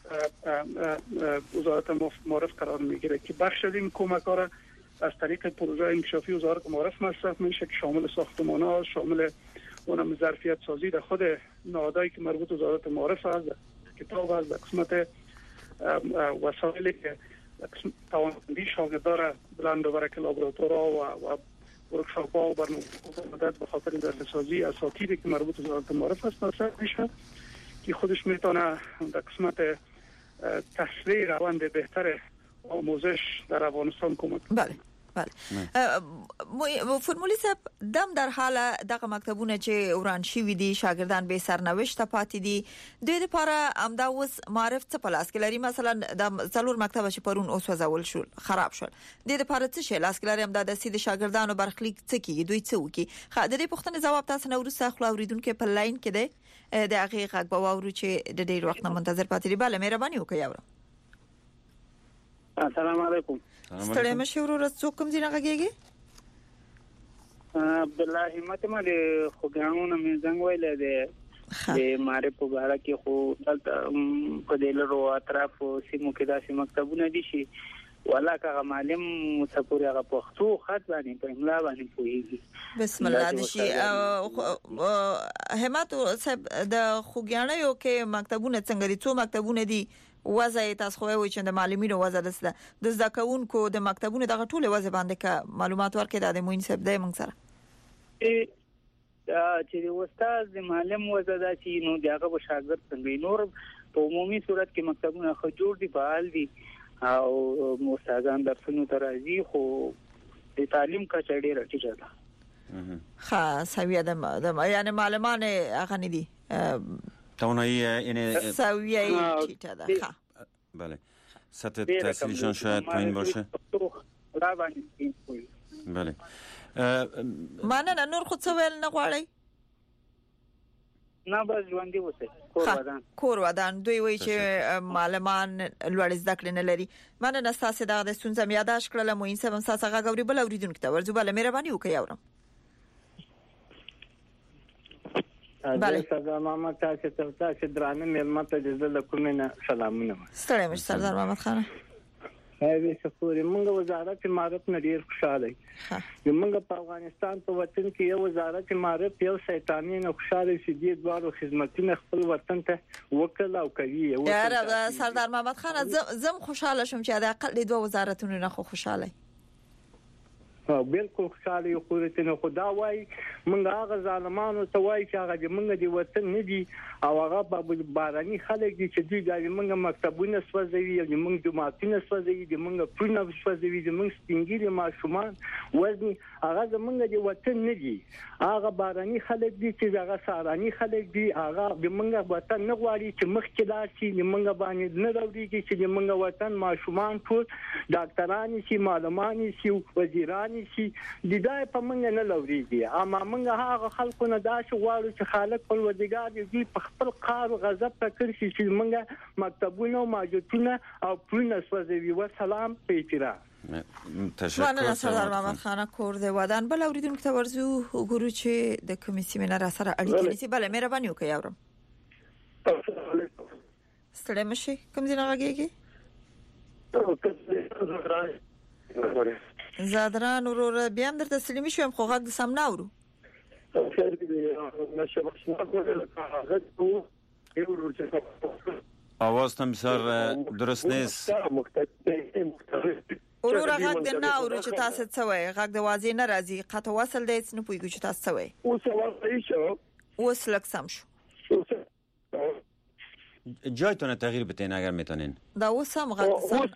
وزارت معارف قرار میگیره که بخش از این کمک ها را از طریق پروژه انکشافی وزارت معارف مصرف میشه که شامل ساختمان‌ها، شامل اونم ظرفیت سازی در خود نهادهایی که مربوط وزارت معارف است، کتاب است، در قسمت وسایلی که توانمندی شاگردان بلند و برک لابراتورها و ورکشاپ‌ها و برنامه مدت به خاطر درس‌سازی اساتیدی که مربوط وزارت معارف است مصرف میشه که خودش میتونه در قسمت تسریع روند بهتر آموزش در افغانستان کمک.
بله بله فرمولی صاحب دم در حال دغه مکتبونه چې وران شي دي شاګردان به سرنوشت پاتې دي د دې لپاره امدا اوس معرف څه پلاس کې لري مثلا د څلور مکتب چې پرون اوس وځول شو خراب شول د دې لپاره څه شي لاس کې لري امدا د سید شاګردانو برخلیک څه کیږي دوی څه وکي د دې پوښتنې جواب تاسو نو ورسره خپل اوریدونکو په لاین کې ده د هغه غږ به واورو چې د ډېر وخت نه منتظر پاتې دي bale مهرباني وکړئ اورم
السلام علیکم
ستړي مشورو رڅو کوم ځای راغږیږي
عبد الله همت مله خوګانو نه زنګ ویل دي د ماره په باره کې خو په دلرو اطراف سیمو کې داسې مکتبونه دي شي ولا که معلم متپوري هغه پښتو خط باندې په املا باندې پوهیږي
بسم الله د شي همت صاحب د خوګانو کې مکتبونه څنګه دي څو مکتبونه دي وضع تاسو خو وایي چې د معلمینو وضع ده د ځکهونکو د مکتبونو دغه ټول وضع باندې کا معلومات ورکړي د موین صاحب د موږ سره
چې استاد د معلم وضع ده چې نو دغه به شاګرد څنګه نور په عمومي صورت کې مکتبونه خو جوړ دي فعال دي او استادان درسونو ترازی خو د تعلیم کچه ډیره ټیټه ده
ها سویه د یعنی معلمان هغه نه دي
توانایی یعنی
سویه ټیټه ده ها
بله سطح تحصیلیشان شاید پایین باشه بله
مننه نور خو څه ویل نه غواړئ
نه بس ژوندۍ اوسئ
کور ودان دوی وایي چې معلمان لوړ زده کړې نه لري مننه ستاسو د ستونزې مې یاداش کړله موین صاحب هم ستاسو هغه غوړي بل اوریدونکو ته ورځو بله مهرباني وکړئ اورم
بله سردار محمد تاسو درانه مېلمه ته د زړه کومه نه سلامونه
ستړي مش سردار محمد خان
هاوی شکر موږ وزارت معرفت نه ډیر خوشاله یو موږ په افغانستان په وطن کې یو وزارت معرفت یو شیطانی نه خوشاله شي د دوه خدماتونه خپل وطن ته وکړه او کوي
یاره سردار محمد خان زم خوشاله شوم چې د اقل دوه وزارتونو نه خوشاله
بالکل خوشاله یو خورته نه خدا وای موږ هغه ظالمانو ته وای چې هغه موږ دی وطن نه دي او هغه په باراني خلک دي چې دوی د موږ مکتبونه سوځوي او موږ جماعتونه سوځوي د موږ پرونه سوځوي د موږ سپینګری ماشومان وزن هغه موږ دی وطن نه دي هغه باراني خلک دي چې هغه ساراني خلک دي هغه د موږ وطن نه غواړي چې مخکې لاشي د موږ باندې نه راوړي چې د موږ وطن ماشومان ټول ډاکټران شي معلمان شي وزیران شي د دای په موږ نه لوريږي اما موږ هغه خلکو نه داش غواړو چې خالق په ودګار دي په خپل قار غضب تکر شي چې موږ مکتبونه او ماجتونه او پرونه سوځوي و سلام په احترام
تشکر سردار محمد خان کور د ودان بل اوریدونکو ته ورزو وګورو چې د کمیسي مناره سره اړیکې نيسي بل مهرباني وکړئ اورم ستړي مشي کوم ځای راغږیږي زادران ورور بیا هم درته سلیمي شوم خو غږ سم نه اورو
آواز تم بسیار درست نیست
ورور غږ د نه اورو چې تاسو څه وایي غږ د واضح نه راځي قطع وصل دی څه نه پوهیږو چې تاسو څه وایي اوس لږ سم شو
جایتون تغییر بتین اگر میتونین
دا اوس هم غږ سم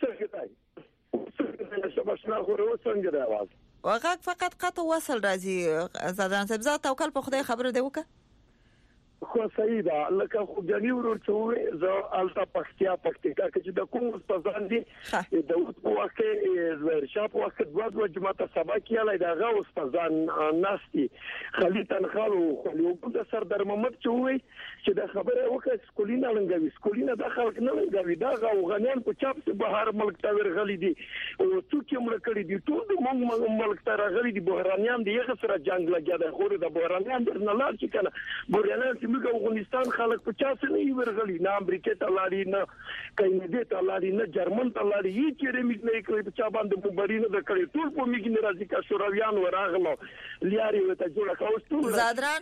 غږ فقط قطع وصل راځي زادران صاحب زه توکل په خدای خبره دی وکړه
خو صحیح ده لکه خو جنی ورور چې زه التا پختیا پکتیکا چې د کوم استادان دي د اوس په وخت کې ورشا په وخت دوه جماعت سبا کېلای دا غو استادان ناشتي خالد تنخالو خو د سردار محمد چې وای چې د خبره وکړه سکولینه لنګوي سکولینه د خلک نه لنګوي دا غوغنیان په چاپ په بهر ملک ته ورغلي دي او څوک یې مړ کړی دي ټول د مونږ ملک ته راغلي دي بهرانيان دي هغه سره جنگ لګیا ده خو د بهرانيان نه لار چې کنه بهرانيان موږ افغانستان خلک په چاسه نه ورغلي نه امریکا ته لاړی نه کینیډا ته لاړی نه جرمن ته لاړی هیڅ یې میګ نه کوي په چا باندې مبارینه د کړي ټول په میګ نه راځي کا شورویان وراغلو لیاري وته جوړه کاوستو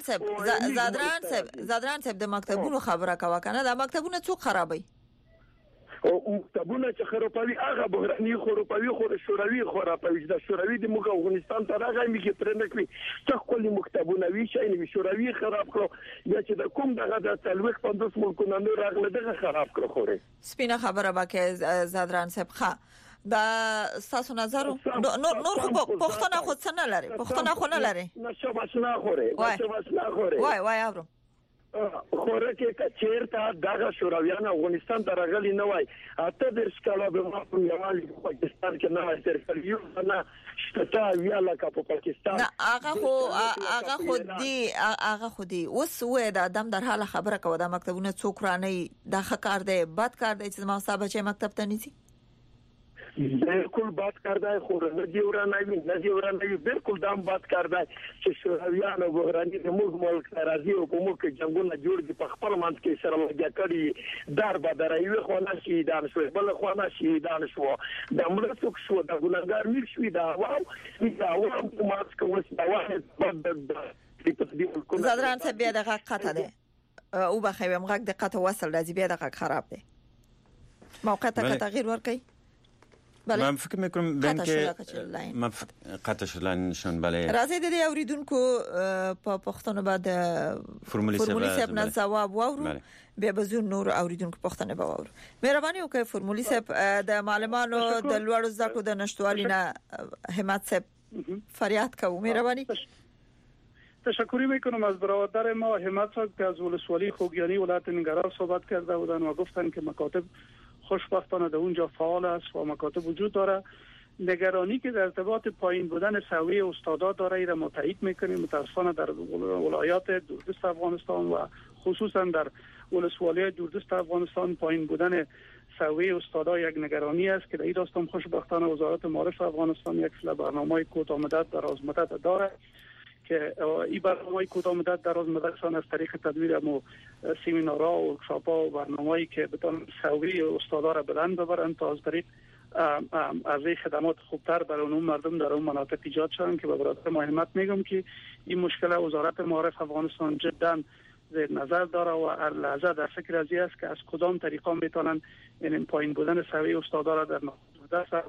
زادران صاحب د مکتبونو خبره کاوه کنه د مکتبونو څوک خرابوي او مکتبونه چې خرابوي هغه بهراني خرابوي خو شوروي خرابوي د شوروي د موږ افغانستان ته راغی میږي تر نه کوي څه کول مکتبونه وی شي نو شوروي خراب کړو یا چې د کوم دغه د تلويخ 50 ملکونو نه راغله دغه خراب کړو خو سپینه خبره باکه زادران صاحب ښه
دا تاسو نظر نور پښتنه خود څه نه لري پښتنه خو نه لري
نشه بسنا خوره
وای اورم
خوره کې کچیر ته دغه شورویان افغانستان درغلی نه وای اته د سکالا به ما په یوالي پاکستان کې نه وای تر یو نه شته ویاله کا په پاکستان
نه هغه خودي اوس وې د ادم در حال خبره کوي د مکتبونو څوک رانه د ښه کار دی بد کار دی چې ما صاحب چې مکتب ته نيسي
بالکل بات کردای خو نه دی ورانه بالکل دام بات کردای چې شورویان او بحرانی د ملک راځي او کومو کې جنگونه جوړ دي په خپل منځ کې سره لګیا کړي در بدر یو خو نه شهیدان شو بل خو نه شهیدان شو د ملک شو د ګلنګار میر شو دا واو کومات کوم څه واحد
زادران ته بیا دغه قطه ده او بخویم غږ د قطه وصل راځي بیا دغه خراب ده موقع ته تغییر ورکړي
من فکر میکنم بین که من قطع شدن شون بله
راځي د اوریدونکو په پښتنو بعد فرمولی سب نه جواب وورو بیا به زو نور اوریدونکو پښتنه باور مهرباني وکړئ فرمولی سب د معلمانو د لوړ زده د نشټوالي نه همت سب فریاد کوم مهرباني
تشکر میکنم از برادر ما همت صاحب که از ولسوالی خوگیانی ولایت ننگرهار صحبت کرده بودند و گفتند که مکاتب خوشبختانه در اونجا فعال است و مکاتب وجود داره. نگرانی که در ارتباط پایین بودن سویه استادات داره ایره ما تایید میکنیم. متاسفانه در ولایات دوردست افغانستان و خصوصا در ولسوالی دوردست افغانستان پایین بودن سویه استادا یک نگرانی است که در این راستام خوشبختانه وزارت معارف افغانستان یک برنامه کوتاه مدت دراز مدت داره که این برنامه کوتاه مدت دراز مدت از طریق تدویر مو سمینارها و ورکشاپ‌ها و برنامه‌ای که بتوان سویه استادا را بلند ببرند تا از طریق از این خدمات خوبتر برای اون مردم در اون مناطق ایجاد شدن که به برادر ما همت میگم که این مشکل وزارت معارف افغانستان جدا زیر نظر داره و هر لحظه در فکر از این است که از کدام طریقا میتونن این پایین بودن سویه استادا را در نقاط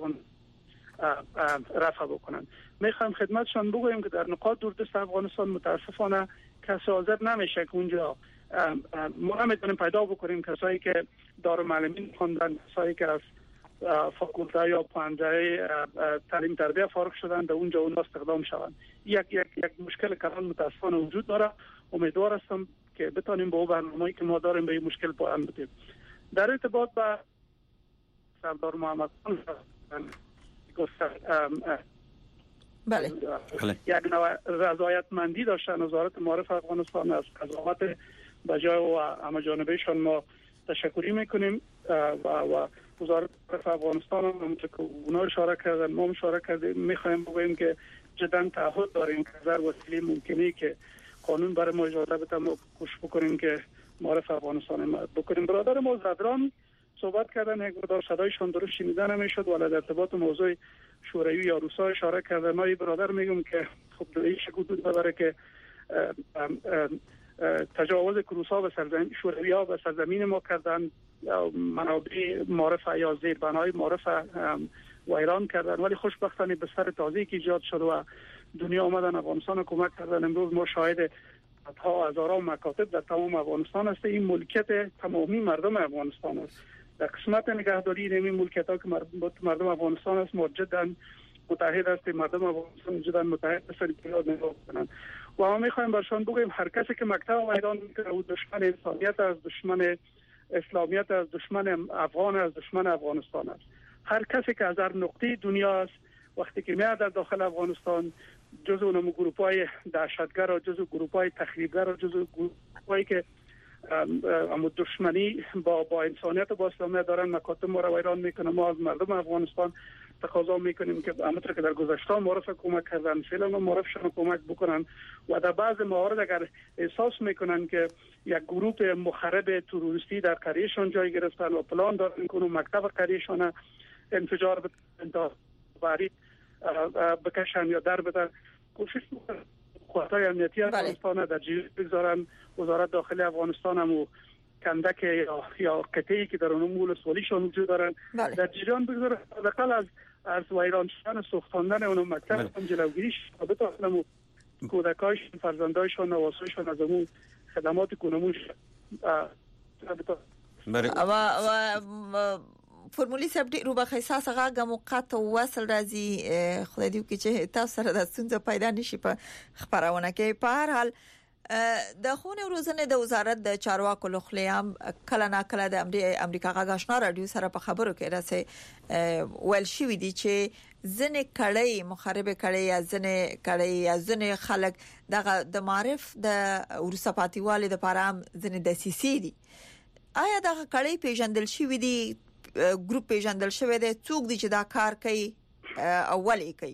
رفع بکنن. میخوام خدمتشان بگویم که در نقاط دوردست افغانستان متاسفانه کسی حاضر نمیشه که اونجا ما نمیتونیم پیدا بکنیم کسایی که دارالمعلمین خوندن، کسایی که از فاکولته یا پانزه تعلیم تربیه فارغ شدن در اونجا اون استخدام شوند. یک مشکل کلان متاسفانه وجود داره. امیدوار هستم که بتونیم با برنامه‌ای که ما داریم به این مشکل پایان بدیم. در ارتباط با سردار محمد
بله
یک نوع رضایتمندی داشتن وزارت معارف افغانستان از قضاوت بجای و همه جانبهشان ما تشکری میکنیم و وزارت معارف افغانستان هم که اونا اشاره کردن ما اشاره کردیم میخوایم بگوییم که جدا تعهد داریم که هر وسیله ممکنه که قانون برای ما اجازه بده ما کوشش بکنیم که معارف افغانستان بکنیم. برادر ما زدران صحبت کردن یک مقدار صدایشان درست شنیده نمیشد ولی در ارتباط موضوع شوروی یا روسا اشاره کردن. ما برادر میگم که خب در این شکل بود داره که تجاوز روسا به سرزمین شوروی ها به سرزمین ما کردن، منابع معارف یا زیربنای معارف ویران کردن، ولی خوشبختانه به سر تازه‌ای که ایجاد شد و دنیا آمدن افغانستان کمک کردن. امروز ما شاهد ها هزاران مکاتب در تمام افغانستان است. این ملکیت تمامی مردم افغانستان است. در قسمت نگهداری این ملکیت ها که مردم افغانستان است ما جدا متحد هستیم. مردم افغانستان جدا متحد هستند که یاد نگاه کنند و ما میخوایم برشان بگویم هر کسی که مکتب میدان میکنه او دشمن انسانیت است، دشمن اسلامیت است، دشمن افغان است، دشمن افغانستان است. هر کسی که از هر نقطه دنیا است وقتی که میاد در داخل افغانستان جزء اون گروه‌های دهشتگر و جزء گروه‌های تخریبگر و جزء گروه‌هایی که دشمنی با انسانیت و با اسلامیت دارن مکاتب ما را ویران میکنه. ما از مردم افغانستان تقاضا میکنیم که همونطور که در گذشته معارف کمک کردن فعلا معارفشان کمک بکنن و در بعض موارد اگر احساس میکنن که یک گروه مخرب تروریستی در قریهشان جای گرفتن و پلان دارن که مکتب قریهشان انفجار بدن بکشن یا در بدن، کوشش میکنن قوت‌های امنیتی افغانستان در جریان بگذارن. وزارت داخلی افغانستان هم کندک یا قطعی که در اون ولسوالیشان وجود دارن در جریان بگذارن حداقل از ویران شدن سوختاندن اون مکتب هم جلوگیری شد بتوانم کودکایشان، فرزندایشان، نواسایشان از اون خدمات کنمون
و فرمولی صاحب ډیرو بخې ساسغه غموقات وصل راځي خدای دې وکړي چې تاسو سره د ستونزې پیدا نشي په خبرونه کې. په هر حال د خونه روزنه د وزارت د چارواکو لخوا کله نا کله د امریکا غاښنا رادیو سره په خبرو کې راځي ول شي دي چې ځنې کړي مخربه کړي یا ځنې کړي یا ځنې خلک د معرف د ورسپاتیوالي د پارام ځنې د سیسي دي. آیا دا کړي پیژندل شي دي ګروپ پیژندل شوی دی څوک دي چې دا کار کوي اولی کوي؟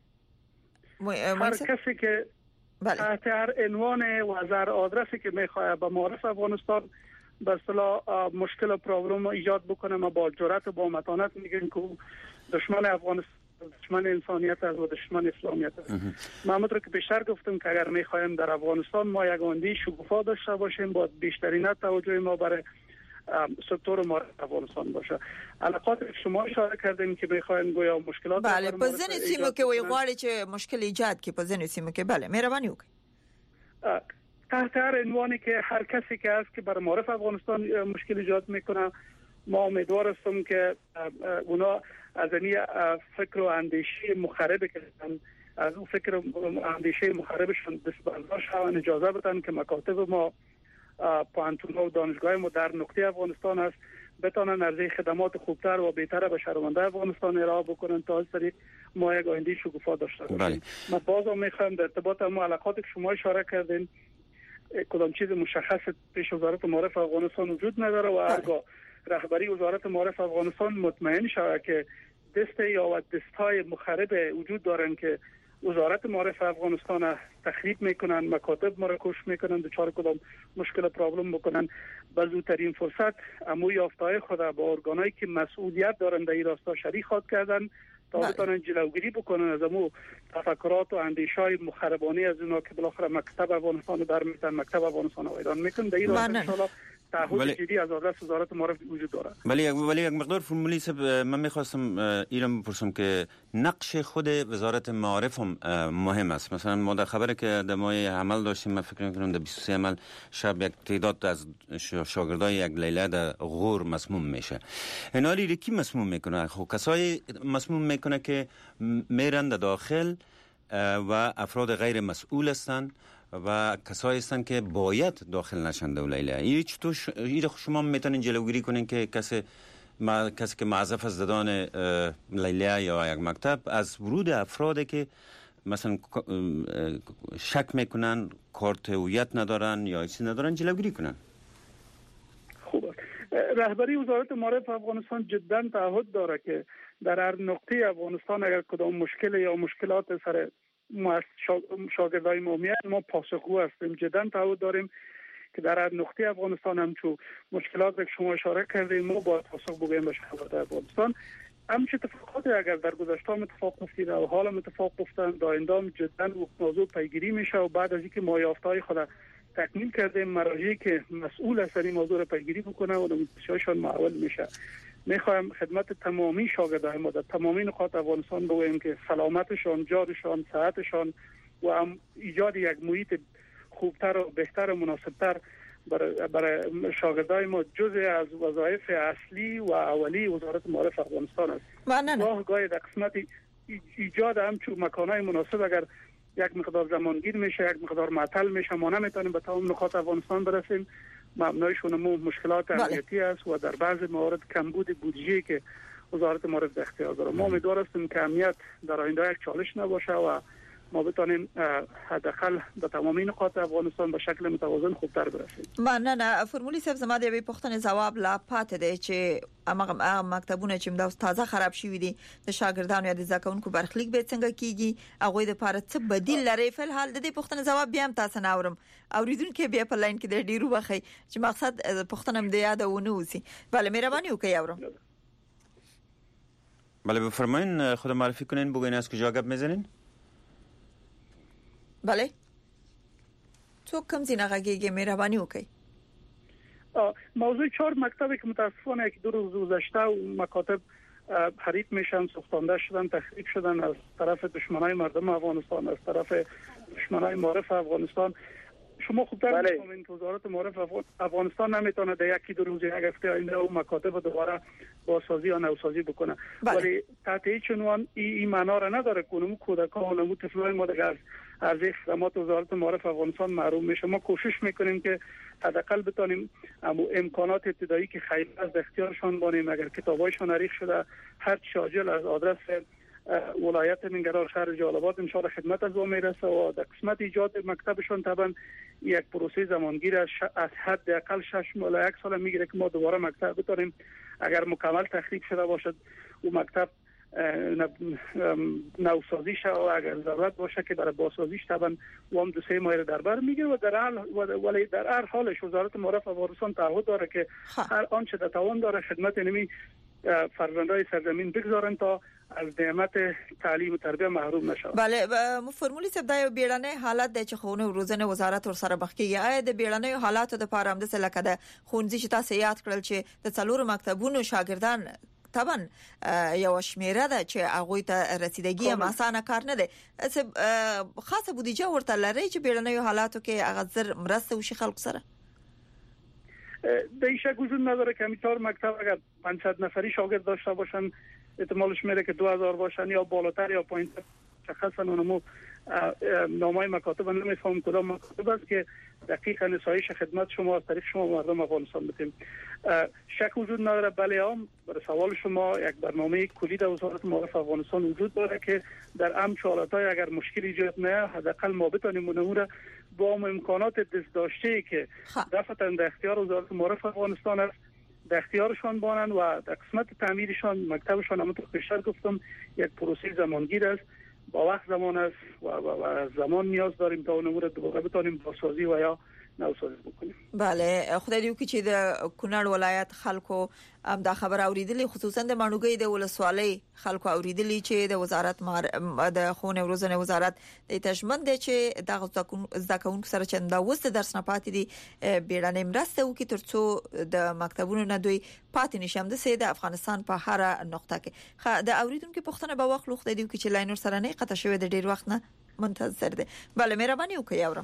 هر کسی که تحت عنوان وزیر آدرسی که میخواد به معرف افغانستان به اصطلاح مشکل و پرابلم ایجاد بکنه، ما با جرأت و با متانت میگیم که دشمن افغانستان دشمن انسانیت است و دشمن اسلامیت است. ما همونطور که بیشتر گفتم که اگر میخوایم در افغانستان ما یک آینده شکوفا داشته باشیم، با بیشترین توجه ما برای سکتور معرف افغانستان باشه. علاقات شما اشاره کردین که میخواین گویا مشکلات
بله په ځینې سیمو کې وي غواړي چې مشکل ایجاد کی په ځینې سیمو کې. بله مهرباني وکړئ.
تحت هر عنوانی که هر کسی که هست که بر معرف افغانستان مشکل ایجاد میکنه، ما امیدوار هستیم که اونا از این فکر و اندیشه مخرب که از اون فکر و اندیشه مخربشون دستبردار شون، اجازه بدن که مکاتب ما پانتون‌ها و دانشگاه ما در نقطه افغانستان است بتانن عرضه خدمات خوبتر و بهتر به شهروندان افغانستان ارائه بکنن تا از طریق ما یک آینده شکوفا داشته باشیم. ما بازم میخوایم در ارتباط با علاقات که شما اشاره کردین کدام چیز مشخص پیش وزارت معرف افغانستان وجود نداره و هرگاه رهبری وزارت معرف افغانستان مطمئن شود که دست یا دست‌های مخرب وجود دارن که وزارت معرف افغانستان تخریب میکنن، مکاتب ما را کش میکنن، دچار کدام مشکل پرابلم بکنن، به زودترین فرصت اموی یافته‌های خود با ارگانایی که مسئولیت دارند در این راستا شریک خواهد کردن تا بتونن جلوگیری بکنن از امو تفکرات و اندیشه‌های مخربانه از اونا که بالاخره مکتب افغانستان رو در میتن، مکتب افغانستان رو ویران میکنن. در این راستا ان شاء الله تعهد جدی از آدرس وزارت معرف وجود داره.
ولی یک مقدار فرمولی صاحب من میخواستم ایرم بپرسم که نقش خود وزارت معرف هم مهم است. مثلا ما در خبری که در ماه عمل داشتیم، من فکر میکنم در 23 عمل شب یک تعداد از شاگردای یک لیله در غور مسموم میشه. اینالی کی مسموم میکنه؟ خب کسایی مسموم میکنه که میرن در داخل و افراد غیر مسئول هستند و کسایی هستند که باید داخل نشن در لیله. این چطور شما میتونین جلوگیری کنین که کسی که معذف از دادن لیله یا یک مکتب از ورود افرادی که مثلا شک میکنن کارت هویت ندارن یا چیزی ندارن جلوگیری کنن؟
خوبه. رهبری وزارت معرف افغانستان جدا تعهد داره که در هر نقطه افغانستان اگر کدام مشکل یا مشکلات سر شاگردای ما میاد ما پاسخگو هستیم. جدا تعهد داریم که در هر نقطه افغانستان همچون مشکلات که شما اشاره کردیم ما باید پاسخ بگوییم به شهروندان افغانستان. همچه اتفاقاتی اگر در گذشته اتفاق افتید و حالا اتفاق افتند در آینده جدا موضوع پیگیری میشه و بعد از اینکه ما یافته‌های خود تکمیل کردیم مراجعی که مسئول از این موضوع را پیگیری بکنه و نتیجه‌شان معول میشه. میخوایم خدمت تمامی شاگردان ما در تمامی نقاط افغانستان بگوییم که سلامتشان، جانشان، صحتشان و هم ایجاد یک محیط خوبتر و بهتر و مناسبتر برای شاگردای ما جزء از وظایف اصلی و اولی وزارت معرف افغانستان است. گاهی در قسمت ایجاد همچون مکانهای مناسب اگر یک مقدار زمانگیر میشه، یک مقدار معطل میشه، ما نمیتونیم به تمام نقاط افغانستان برسیم. مبنایشون مشکلات امنیتی است و در بعض موارد کمبود بودجه که وزارت معرف در اختیار داره. ما امیدوار هستیم که امنیت در آینده یک چالش نباشه و ما بتونیم حداقل به تمامی نقاط افغانستان به شکل متوازن خوبتر برسیم.
مننه. فرمولی صاحب زما د یوې پوښتنې ځواب لا پاتې دی چې هغه مکتبونه چې دا تازه خراب شوي دي د شاګردانو یا د زده کوونکو برخلیک به څنګه کیږي، هغه د لپاره څه بدیل لري؟ فل حال د دې پوښتنې ځواب بیا هم تاسو نه اورم. اوریدونکو بیا په لاین کې د ډیرو بخي چې مقصد پوښتنه مې یادونه وسی. بله مهرباني وکړئ اورم.
بله بفرمایید خود معرفی کنین، بگوین از کجا گپ میزنین؟
بله تو کم زینه غږیږي مهرباني وکړئ.
موضوع 4 مکتبی که متاسفانه یک دو روز گذشته و مکاتب حریف میشن، سوختانده شدن، تخریب شدن از طرف دشمنای مردم افغانستان، از طرف دشمنای معرف افغانستان. شما خوبتر می‌فهمید که وزارت معارف افغانستان نمیتونه در یکی دو روز یک هفته آینده او مکاتب دوباره بازسازی یا نوسازی بکنه. ولی تحت هیچ عنوان این معنا را نداره که اونم کودکان و طفلان ما دیگر از خدمات وزارت معارف افغانستان محروم میشه. ما کوشش میکنیم که حداقل بتونیم امکانات ابتدایی که خیلی از اختیارشان بانیم. اگر کتابایشان ریخ شده هر چاجل از آدرس ولایت ننگرهار شهر جلال‌آباد ان شاء الله خدمت از او میرسه و در قسمت ایجاد مکتبشون طبعا یک پروسه زمانگیر از حداقل 6 ماه 1 سال میگیره که ما دوباره مکتب بتونیم اگر مکمل تخریب شده باشد او مکتب نوسازی شد و اگر ضرورت باشه که برای بازسازیش طبعا وام 2-3 ماه در بر میگیره و در هر حالش وزارت معارف افغانستان تعهد داره که هر آنچه در توان داره خدمت نمی فرزندای سرزمین بگذارن تا از نعمت تعلیم و تربیه محروم نشود.
بله فرمولی سب دا بیړنۍ حالت د چخونه روزنه وزارت ور سره بخکی آیا د بیړنۍ حالات د پاره هم د سلکه د خونځي چې تاسو یاد کړل چې د څلور مکتبونو شاګردان طبعا یو شمیره ده چې هغه ته رسیدګي هم اسانه کار نه ده. خاصه بودیجه ورته لري چې بیړنۍ حالاتو کې هغه زر مرسته وشي خلکو سره.
دیشه وجود نداره که همینطور مکتب اگر 500 نفری شاگرد داشته باشن احتمالش میره که 2000 باشن یا بالاتر یا پایینتر. شخصا اونمو نامای مکاتب نمیفهم کدام مکاتب است که دقیقا نسایش خدمت شما از طریق شما مردم افغانستان بتیم. شک وجود نداره. بله هم برای سوال شما یک برنامه کلی در وزارت معارف افغانستان وجود داره که در امر حالت‌های اگر مشکل ایجاد نه حداقل ما بتونیم اونمو را با امکانات دست داشته که دفعتاً در اختیار وزارت معارف افغانستان است در اختیارشان بانند و در قسمت تعمیرشان مکتبشان همونطور که پیشتر گفتم یک پروسه زمانگیر است. با وقت زمان است و زمان نیاز داریم تا اونمو را دوباره بتونیم بازسازی و یا نوسازی بکنیم.
بله خدای دې وکړي چې د کونړ ولایت خلکو دا خبر اوریدلی خصوصا د مانوګي د ولسوالۍ خلکو اوریدلی چې د وزارت د خونه روزنه وزارت د تشمن دي چې د زکون سره چنده وست درس نه پاتې دي بیړنۍ مرسته وکړي ترڅو د مکتبونو نه دوی پاتې نشم د سید افغانستان په هر نقطه کې د اوریدونکو پښتنه به وخت لوخت دی چې لاینر سره نه قطع شوی د ډیر وخت نه منتظر دي. بله مهرباني وکړئ اورم.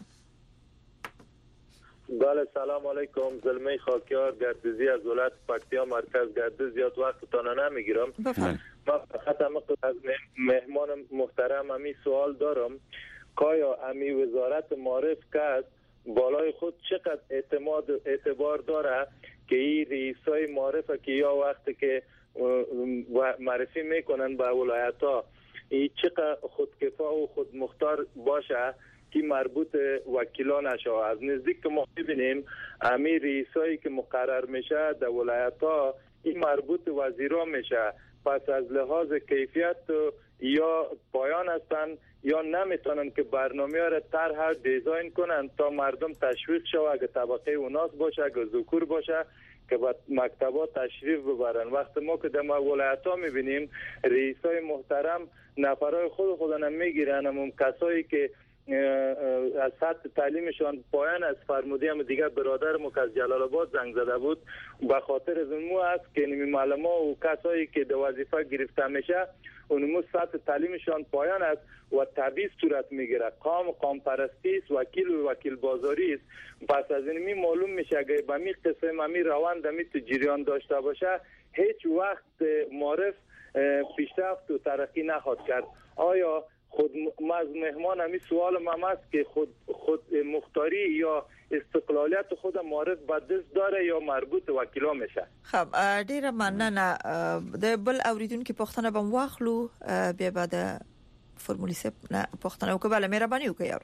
بله سلام علیکم. زلمه خاکیار گردزی از ولایت پکتیا مرکز گردز. زیاد وقتتان نمیگیرم. من فقط از مهمان محترم امی سوال دارم که آیا امی وزارت معارف که بالای خود چقدر اعتبار داره که این رئیسای معارف که یا وقتی که معرفی میکنن به ولایت ها این چقدر خودکفا و خودمختار باشه که مربوط وکیلان شو. از نزدیک که ما ببینیم امیر رئیسایی که مقرر میشه در ولایت ها این مربوط وزیرا میشه. پس از لحاظ کیفیت یا پایان هستن یا نمیتونن که برنامه ها را طرح دیزاین کنن تا مردم تشویق شو اگه طبقه اوناس باشه اگه ذکور باشه که با مکتبات تشریف ببرن. وقتی ما که در ولایت ها میبینیم رئیسای محترم نفرای خودن میگیرن همون کسایی که از سطح تعلیمشان پایان از فرموده هم دیگه برادرم که از جلال آباد زنگ زده بود به خاطر از اونمو است که نمی معلم‌ها و کسایی که در وظیفه گرفته میشه اونمو سطح تعلیمشان پایان است و تبعیض صورت میگیره. قام پرستی است، وکیل بازاری است. پس از اینمی معلوم میشه اگه به می قسم امی روند امی جریان داشته باشه هیچ وقت معرف پیشرفت و ترقی نخواهد کرد. آیا خود از مهمان همی سوال من است که خود مختاری یا استقلالیت خود معرف به دست داره یا مربوط وکیلا میشه؟
خب ډیره مننه. د بل اوریدونکو پوښتنه به واخلو بیا بعد فرمولی سپ نه پوښتنه وکړه. مهرباني وکړئ.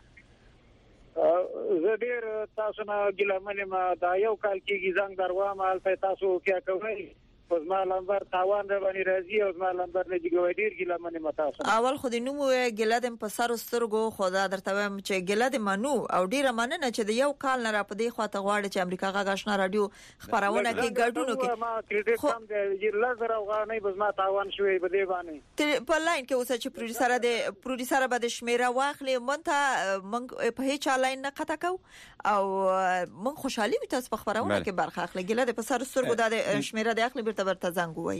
زه ډیر تاسو نه ګیلمنه ما دا یو کال کېږي زنګ دروام البته تاسو کې کوي پس ما لمبر تاوان را باندې راځي او ما لمبر نه دیګو ډیر ګیلمنه ما تاسو
اول خو د نومو ګلادم په سر سترګو خدا درته وایم چې ګلادم منو او ډیره مننه چې د یو کال نه را پدې خواته غواړي چې امریکا غاښنا رادیو خبرونه کې ګډونو کې
ما کریډټ کم د لزر او غانې بس ما تاوان شوی په دې باندې
په لاین کې اوس چې پروډوسر به د شمیره واخلې مونږ په هیڅ لاین نه قطع کو او مونږ خوشحالي وي تاسو په خبرونه کې برخه اخلي. ګلادم په سر سترګو د شمیره د اخلي ورته زنګ وای.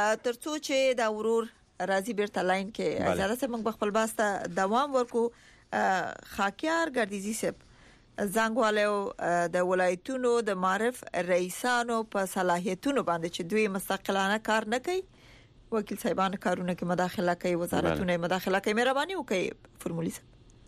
ترڅو چې دا ورور راځي بیرته لاین کې اجازه سم موږ خپل باسته دوام ورکو. خاکیار ګردیزي سپ زنګوالو د ولایتونو د معرف رئیسانو په صلاحیتونو باندې چې دوی مستقلانه کار نه کوي، وکیل صاحبان کارونه کې مداخله کوي، وزارتونه مداخله کوي، مهرباني وکړئ فرمولی صاحب.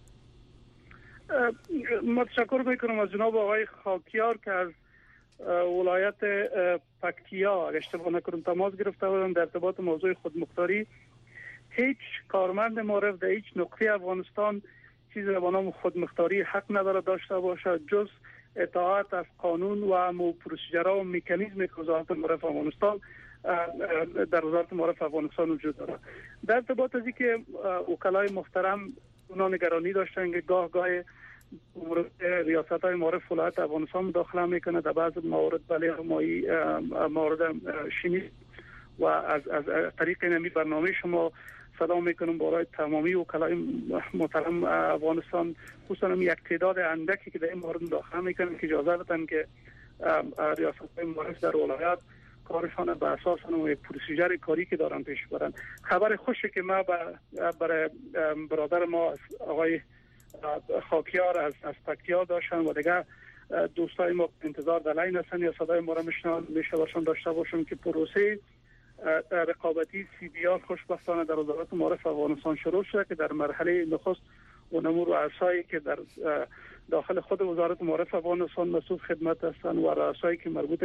متشکر میکنم از جناب آقای خاکیار که از ولایت پکتیا اگه اشتباه نکنم تماس گرفته بودن در ارتباط موضوع خودمختاری. هیچ کارمند معرف در هیچ نقطه افغانستان چیزی به نام خودمختاری حق نداره داشته باشه جز اطاعت از قانون و پروسیجرها و مکانیزمی که وزارت معرف افغانستان در وزارت معرف افغانستان وجود داره. در ارتباط از اینکه وکلای محترم اونا نگرانی داشتن که گاه ریاست های معرف ولایت افغانستان مداخله میکنه در بعض موارد موارد شیمی و از طریق نمی برنامه شما صدا میکنم برای تمامی وکلای محترم افغانستان، خصوصا یک تعداد اندکی که در این مورد مداخله میکنن که اجازه بدن که ریاست های معرف در ولایت کارشان به اساس اون پروسیجر کاری که دارن پیش برن. خبر خوشی که ما برای برادر ما آقای خاکیار از پکتیا داشتن و دیگه دوستای ما انتظار در لاین هستن یا صدای ما را میشه برشان داشته باشم که پروسه رقابتی CBR خوشبختانه در وزارت معرف افغانستان شروع شده که در مرحله نخست اونمو رؤسایی که در داخل خود وزارت معرف افغانستان مسئول خدمت هستند و رؤسایی که مربوط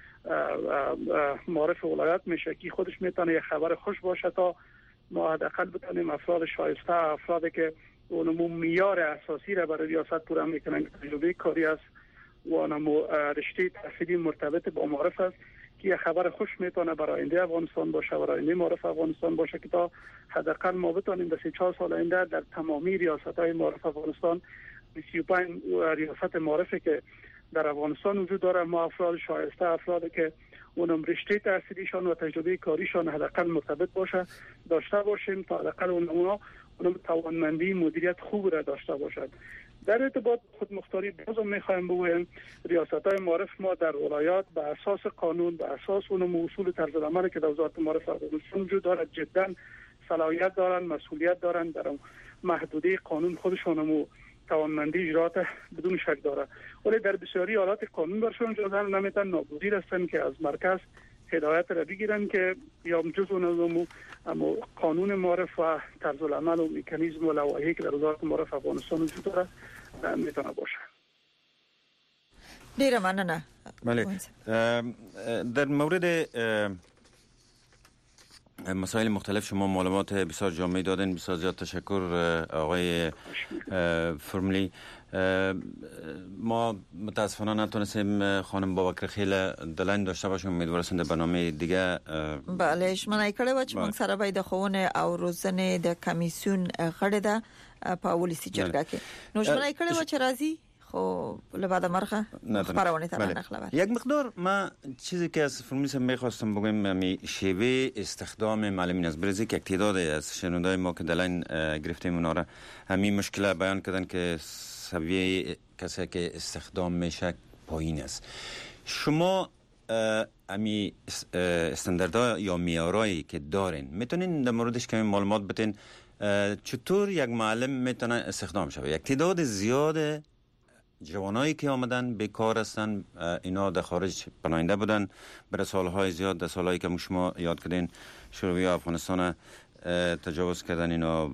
معرف ولایت میشه که خودش میتونه یک خبر خوش باشه تا ما حداقل بتونیم افراد شایسته، افرادی که اونمو معیار اساسی را برای ریاست پورا میکنن که تجربه کاری است و اونمو رشته تحصیلی مرتبط با معرف است که یک خبر خوش میتونه برای آینده افغانستان باشه، برای آینده معرف افغانستان باشه که تا حداقل ما بتونیم در 3-4 سال آینده در تمامی ریاست‌های معرف افغانستان 35 ریاست معرفی که در افغانستان وجود داره ما افراد شایسته، افرادی که اونم رشته تحصیلیشان و تجربه کاریشان حداقل مرتبط باشه داشته باشیم تا حداقل اونم توانمندی مدیریت خوب را داشته باشد. در ارتباط خودمختاری بازم میخوایم بگویم ریاست‌های معرف ما در ولایات به اساس قانون، به اساس اون اصول طرز عمل که در وزارت معرف افغانستان وجود دارد جدا صلاحیت دارن، مسئولیت دارن، در محدوده قانون خودشون توانمندی اجرات بدون شک داره. ولی در بسیاری حالات قانون برشون اجازه نمیتن، ناگزیر هستن که از مرکز هدایت را بگیرن که یا جزء نظام اما قانون معرف و طرز العمل و مکانیزم و لوایحی که در وزارت معرف افغانستان وجود داره میتونه باشه.
ډیره مننه.
بله، در مورد مسائل مختلف شما معلومات بسیار جامعی دادن، بسیار زیاد تشکر آقای فرملی. ما متاسفانه نتونستیم خانم بابکر خیل دلین داشته باشیم، امیدوارم در برنامه دیگه
بله شمنای کړه و چې موږ سره به د خوونه او روزنه د کمیسیون غړي ده په ولسی جرګه کې نو شمنای کړه و چې راځي خو لبعد مرخه خبرونه تر نخلبر
یک مقدار ما چیزی که از فرمولیس میخواستم بگم می شیوه استخدام معلمین از برزی که یک تعداد از شنوندای ما که دلین گرفتیم اونا را همین مشکل بیان کردن که سویه کسی که استخدام میشه پایین است. شما امی استانداردها یا معیارایی که دارین میتونین در موردش کمی معلومات بدین چطور یک معلم میتونه استخدام شه؟ یک تعداد زیاد جوانایی که آمدن بیکار هستن، اینا در خارج پناهنده بودن برای سالهای زیاد، در سالهایی که شما یاد کردین شوروی افغانستان تجاوز کردن، اینا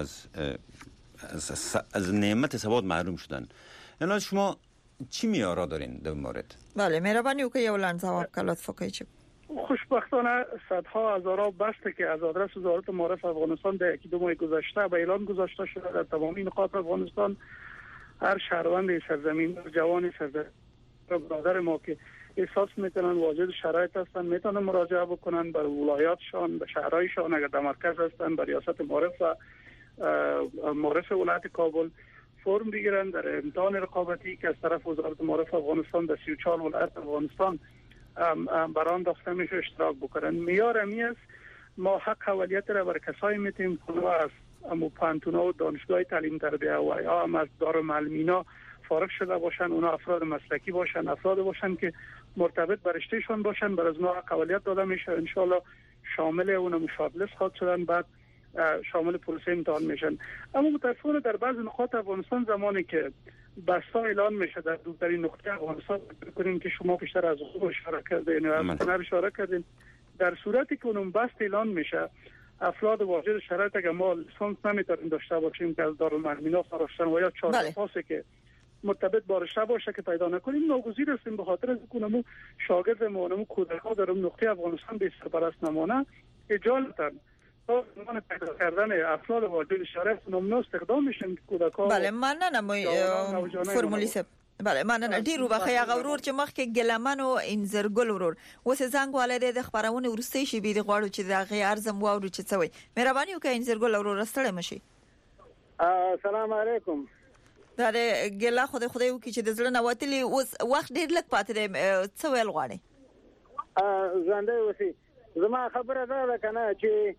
از نعمت سواد محروم شدن. اینا شما چی معیارا دارین در مورد؟
بله مهربانی وکړئ یو لاند جواب کړه لطفا کوي چې
خوشبختانه صدها هزاران بسته که از آدرس وزارت معرف افغانستان در یکی دو ماه گذشته به اعلان گذاشته شده در تمامی نقاط افغانستان. هر شهروند سرزمین جوان سرزمین برادر ما که احساس میکنن واجد شرایط هستن میتونن مراجعه بکنن به ولایاتشان، به شهرهایشان، اگر در مرکز هستن به ریاست معرف و معرف ولایت کابل فرم بگیرن در امتحان رقابتی که از طرف وزارت معرف افغانستان در 34 ولایت افغانستان بران داشته میشه اشتراک بکنن. معیار امی است ما حق اولیت را بر کسایی میتیم که از اما پانتونا و دانشگاه تعلیم تربیه و یا هم از دارالمعلمینا فارغ شده باشن، اونا افراد مسلکی باشن، افراد باشن که مرتبط به رشتهشون باشن، بر از اونا حق اولیت داده میشه. ان شاء الله شامل اون مشابلس خواهد شدن. بعد شامل پروسه امتحان میشن. اما متاسفانه در بعض نقاط افغانستان زمانی که بستا اعلان میشه در دورترین نقطه افغانستان بکنیم که شما بیشتر از خود اشاره کردین و از اشاره کردین، در صورتی که اون بست اعلان میشه افراد واجد شرایط اگر ما لیسانس نمیتونیم داشته باشیم که از دارالمعلمین فراشتن و یا 4 پاسی که مرتبط با رشته باشه که پیدا نکنیم ناگزیر هستیم به خاطر از کنمو شاگرد ما و کودکان در نقطه افغانستان به سرپرست نمونه اجالتا تا زمان پیدا کردن افراد واجد شرایط نمونه استخدام میشن کودکان.
بله مننه فرمولی سب. بله مننه ډیرو بخیا غورور چې مخکې ګلمن او انزرګل ورور وسه زنګ والده د خبرونه ورستي شي بيد غواړو چې دغه ارزم واورو چې څوي مهرباني وکړئ انزرګل ورور ستړی مشي.
السلام علیکم.
دا ګلا خدای وکړي چې د زړه نواتلی اوس وخت ډیر لږ پاتې دی څه ویل غواړي؟
ځانده وسی زما خبره ده کنه چې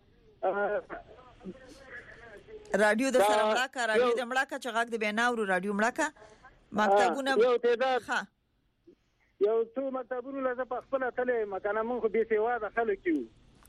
رادیو د سره مړه رادیو د مړه چې غږ د بیناورو رادیو مړه مکتبونه
یو تعداد یو څو مکتبونه لږه په خپل تله مکنه مونږ به سیوا د خلک یو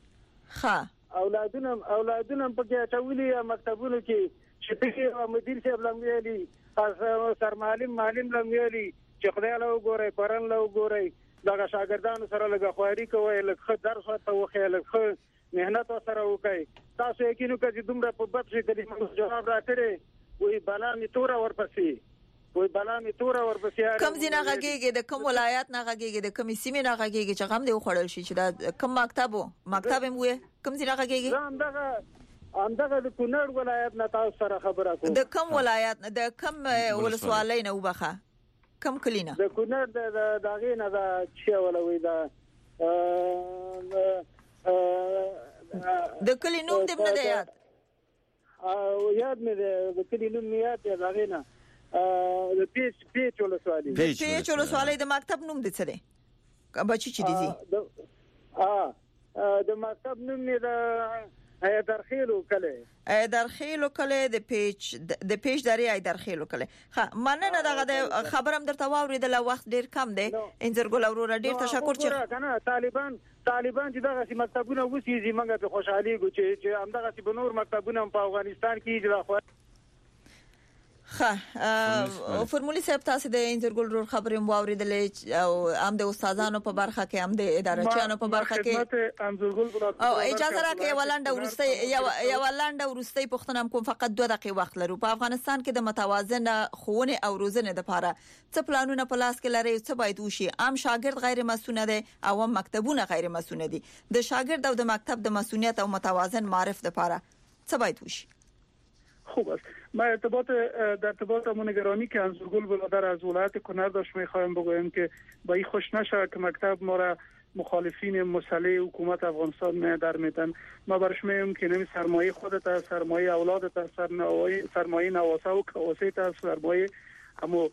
اولادونه په کې چولې مکتبونه کې چې په مدیر صاحب لمویلي سرمعلم لمویلي چې خدای له وګوري پرن له وګوري دغه شاګردانو سره لږه خواري کوي لږه درس ورته وخی لږه مهنت سره وکي تاسو یقینو کې دومره په بد شي کړي موږ جواب راکړي وې بلا می تور ورپسې
کم زینا غږیږي د کوم ولایت نه غږیږي د کوم سیمه نه غږیږي چې غم دی خوړل شي چې دا کوم مکتب مو کوم زینا غږیږي
همدغه د کونړ ولایت نه تاسو سره خبره کوم
د کوم ولایت د کوم ولسوالۍ نه وبخه کوم کلینا
د کونړ د داغې نه دا چې ولوي دا
د کلینوم د نه دی یاد
مې د کلینوم یاد دی داغې نه د پیچ
ولسوالۍ د مکتب نوم د څه دی بچی چې دي
د مکتب نوم نه د
ایدرخیلو کله د پیچ دری ایدرخیلو کله مننه دغه خبرم درته واوریدل وخت ډیر کم دی انزرګل اورور ډیر تشکر چې
کنه طالبان چې دغه مکتبونه وسیږي موږ په خوشحالي ګو چې همدغه په نور مکتبونه په افغانستان کې دغه
فرمولی صاحب تاسو د انزرګل رور خبرې واوریدلې او هم د استادانو په برخه کې هم د اداره چانو په برخه کې او اجازه راکړئ ولانډه ورستي پښتنم کوم فقط 2 دقیقې وخت لرو. په افغانستان کې د متوازن ښوونې او روزنې لپاره څه پلانونه په لاس کې لري څه باید وشي؟ عام شاګرد غیر مسؤل دی او مکتبونه غیر مسؤل دي. د شاګرد او د مکتب د مسؤلیت او متوازن معرف لپاره څه باید وشي؟
خوب است. ما در ارتباط نگرانی که انزرگل برادر از ولایت کنر داشت میخوایم بگویم که با این خوش نشه که مکتب ما را مخالفین مسئله حکومت افغانستان در میتن. ما برش میگم که نمی سرمایه خودت، سرمایه اولادت، سرمایه نواسه و کواسیت، سرمایه اما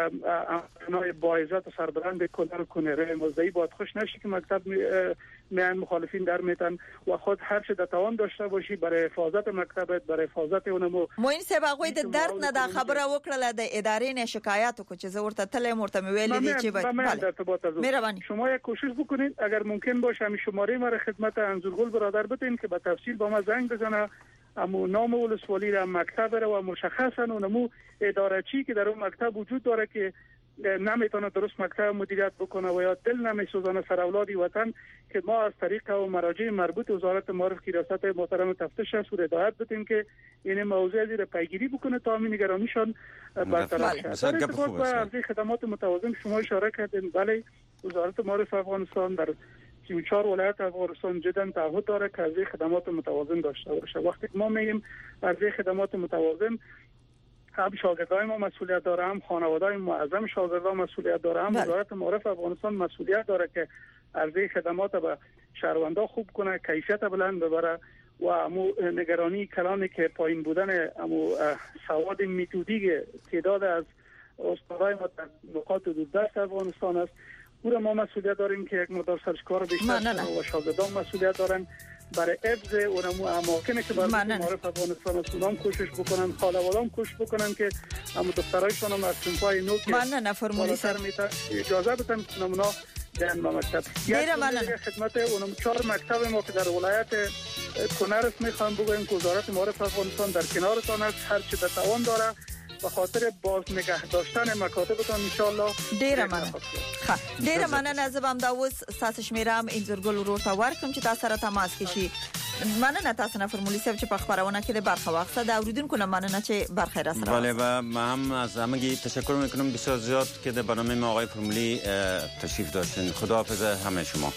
امنای با عزت و سربلند کنره مزدهی باید خوش نشی که مکتب میان مخالفین در میتن و خود هر چه توان داشته باشی برای حفاظت مکتبت، برای حفاظت اونمو
موین سبقوی د درد نه د خبره وکړه د ادارې نه شکایت وکړه چې زورته تل مرتمه ویل دي چې
باید شما یک کوشش بکنید اگر ممکن باشه همین شماره ما را خدمت انزرگل برادر بدین که به تفصیل با ما زنگ بزنه امو نام ولسوالی را مکتب را و مشخصا اونمو اداره چی که در اون مکتب وجود داره که نمیتونه درست مکتب مدیریت بکنه و یا دل نمیسوزانه سر اولادی وطن که ما از طریق و مراجع مربوط وزارت معارف که ریاست محترم تفتیش است و هدایت بدیم که این موضوع زیر پیگیری بکنه تا همین نگرانیشان برطرف شود. در ارتباط با عرضه خدمات متوازن شما اشاره کردین، بله وزارت معارف افغانستان در 34 ولایت افغانستان جدا تعهد داره که عرضه خدمات متوازن داشته باشه. وقتی ما میگیم عرضه خدمات متوازن هم شاگردای ما مسئولیت داره، هم خانواده‌های معظم شاگردان مسئولیت داره، هم وزارت معارف افغانستان مسئولیت داره که عرضه خدمات به شهروندان خوب کنه، کیفیت بلند ببره و امو نگرانی کلانی که پایین بودن امو سواد متدیک تعداد از استادای ما در نقاط دوردست افغانستان است. پورا ما مسئولیت داریم که یک مقدار سرشکار بیشتر و شاگردان مسئولیت دارن برای حفظ اونمو اماکنه که برای معارف افغانستان اصولان کوشش بکنن، خانوادان کوشش بکنن که اما دخترایشان هم از سنفای نو که اجازه بدن که نمونا دهن با مکتب. یک خدمت اونم 4 مکتب ما که در ولایت کنارس میخوام بگویم که وزارت معارف افغانستان در کنارتان است، هر چی به توان داره به خاطر باز نگه داشتن مکاتبتان ان شاء الله.
ډیر مننه. ډیر مننه. زبم دا اوس ساس شمیرم انځورګل ورور ته ورکم چې تاسو سره تماس کشي. مننه تاسو نه فرمولی چې په خبرونه کې برخه واخسته. د اوریدونکو نه مننه چې برخه را سره.
بله و ما هم از همگی تشکر میکنم بسیار زیاد که در برنامه ما آقای فرمولی تشریف داشتین. خداحافظ همه شما.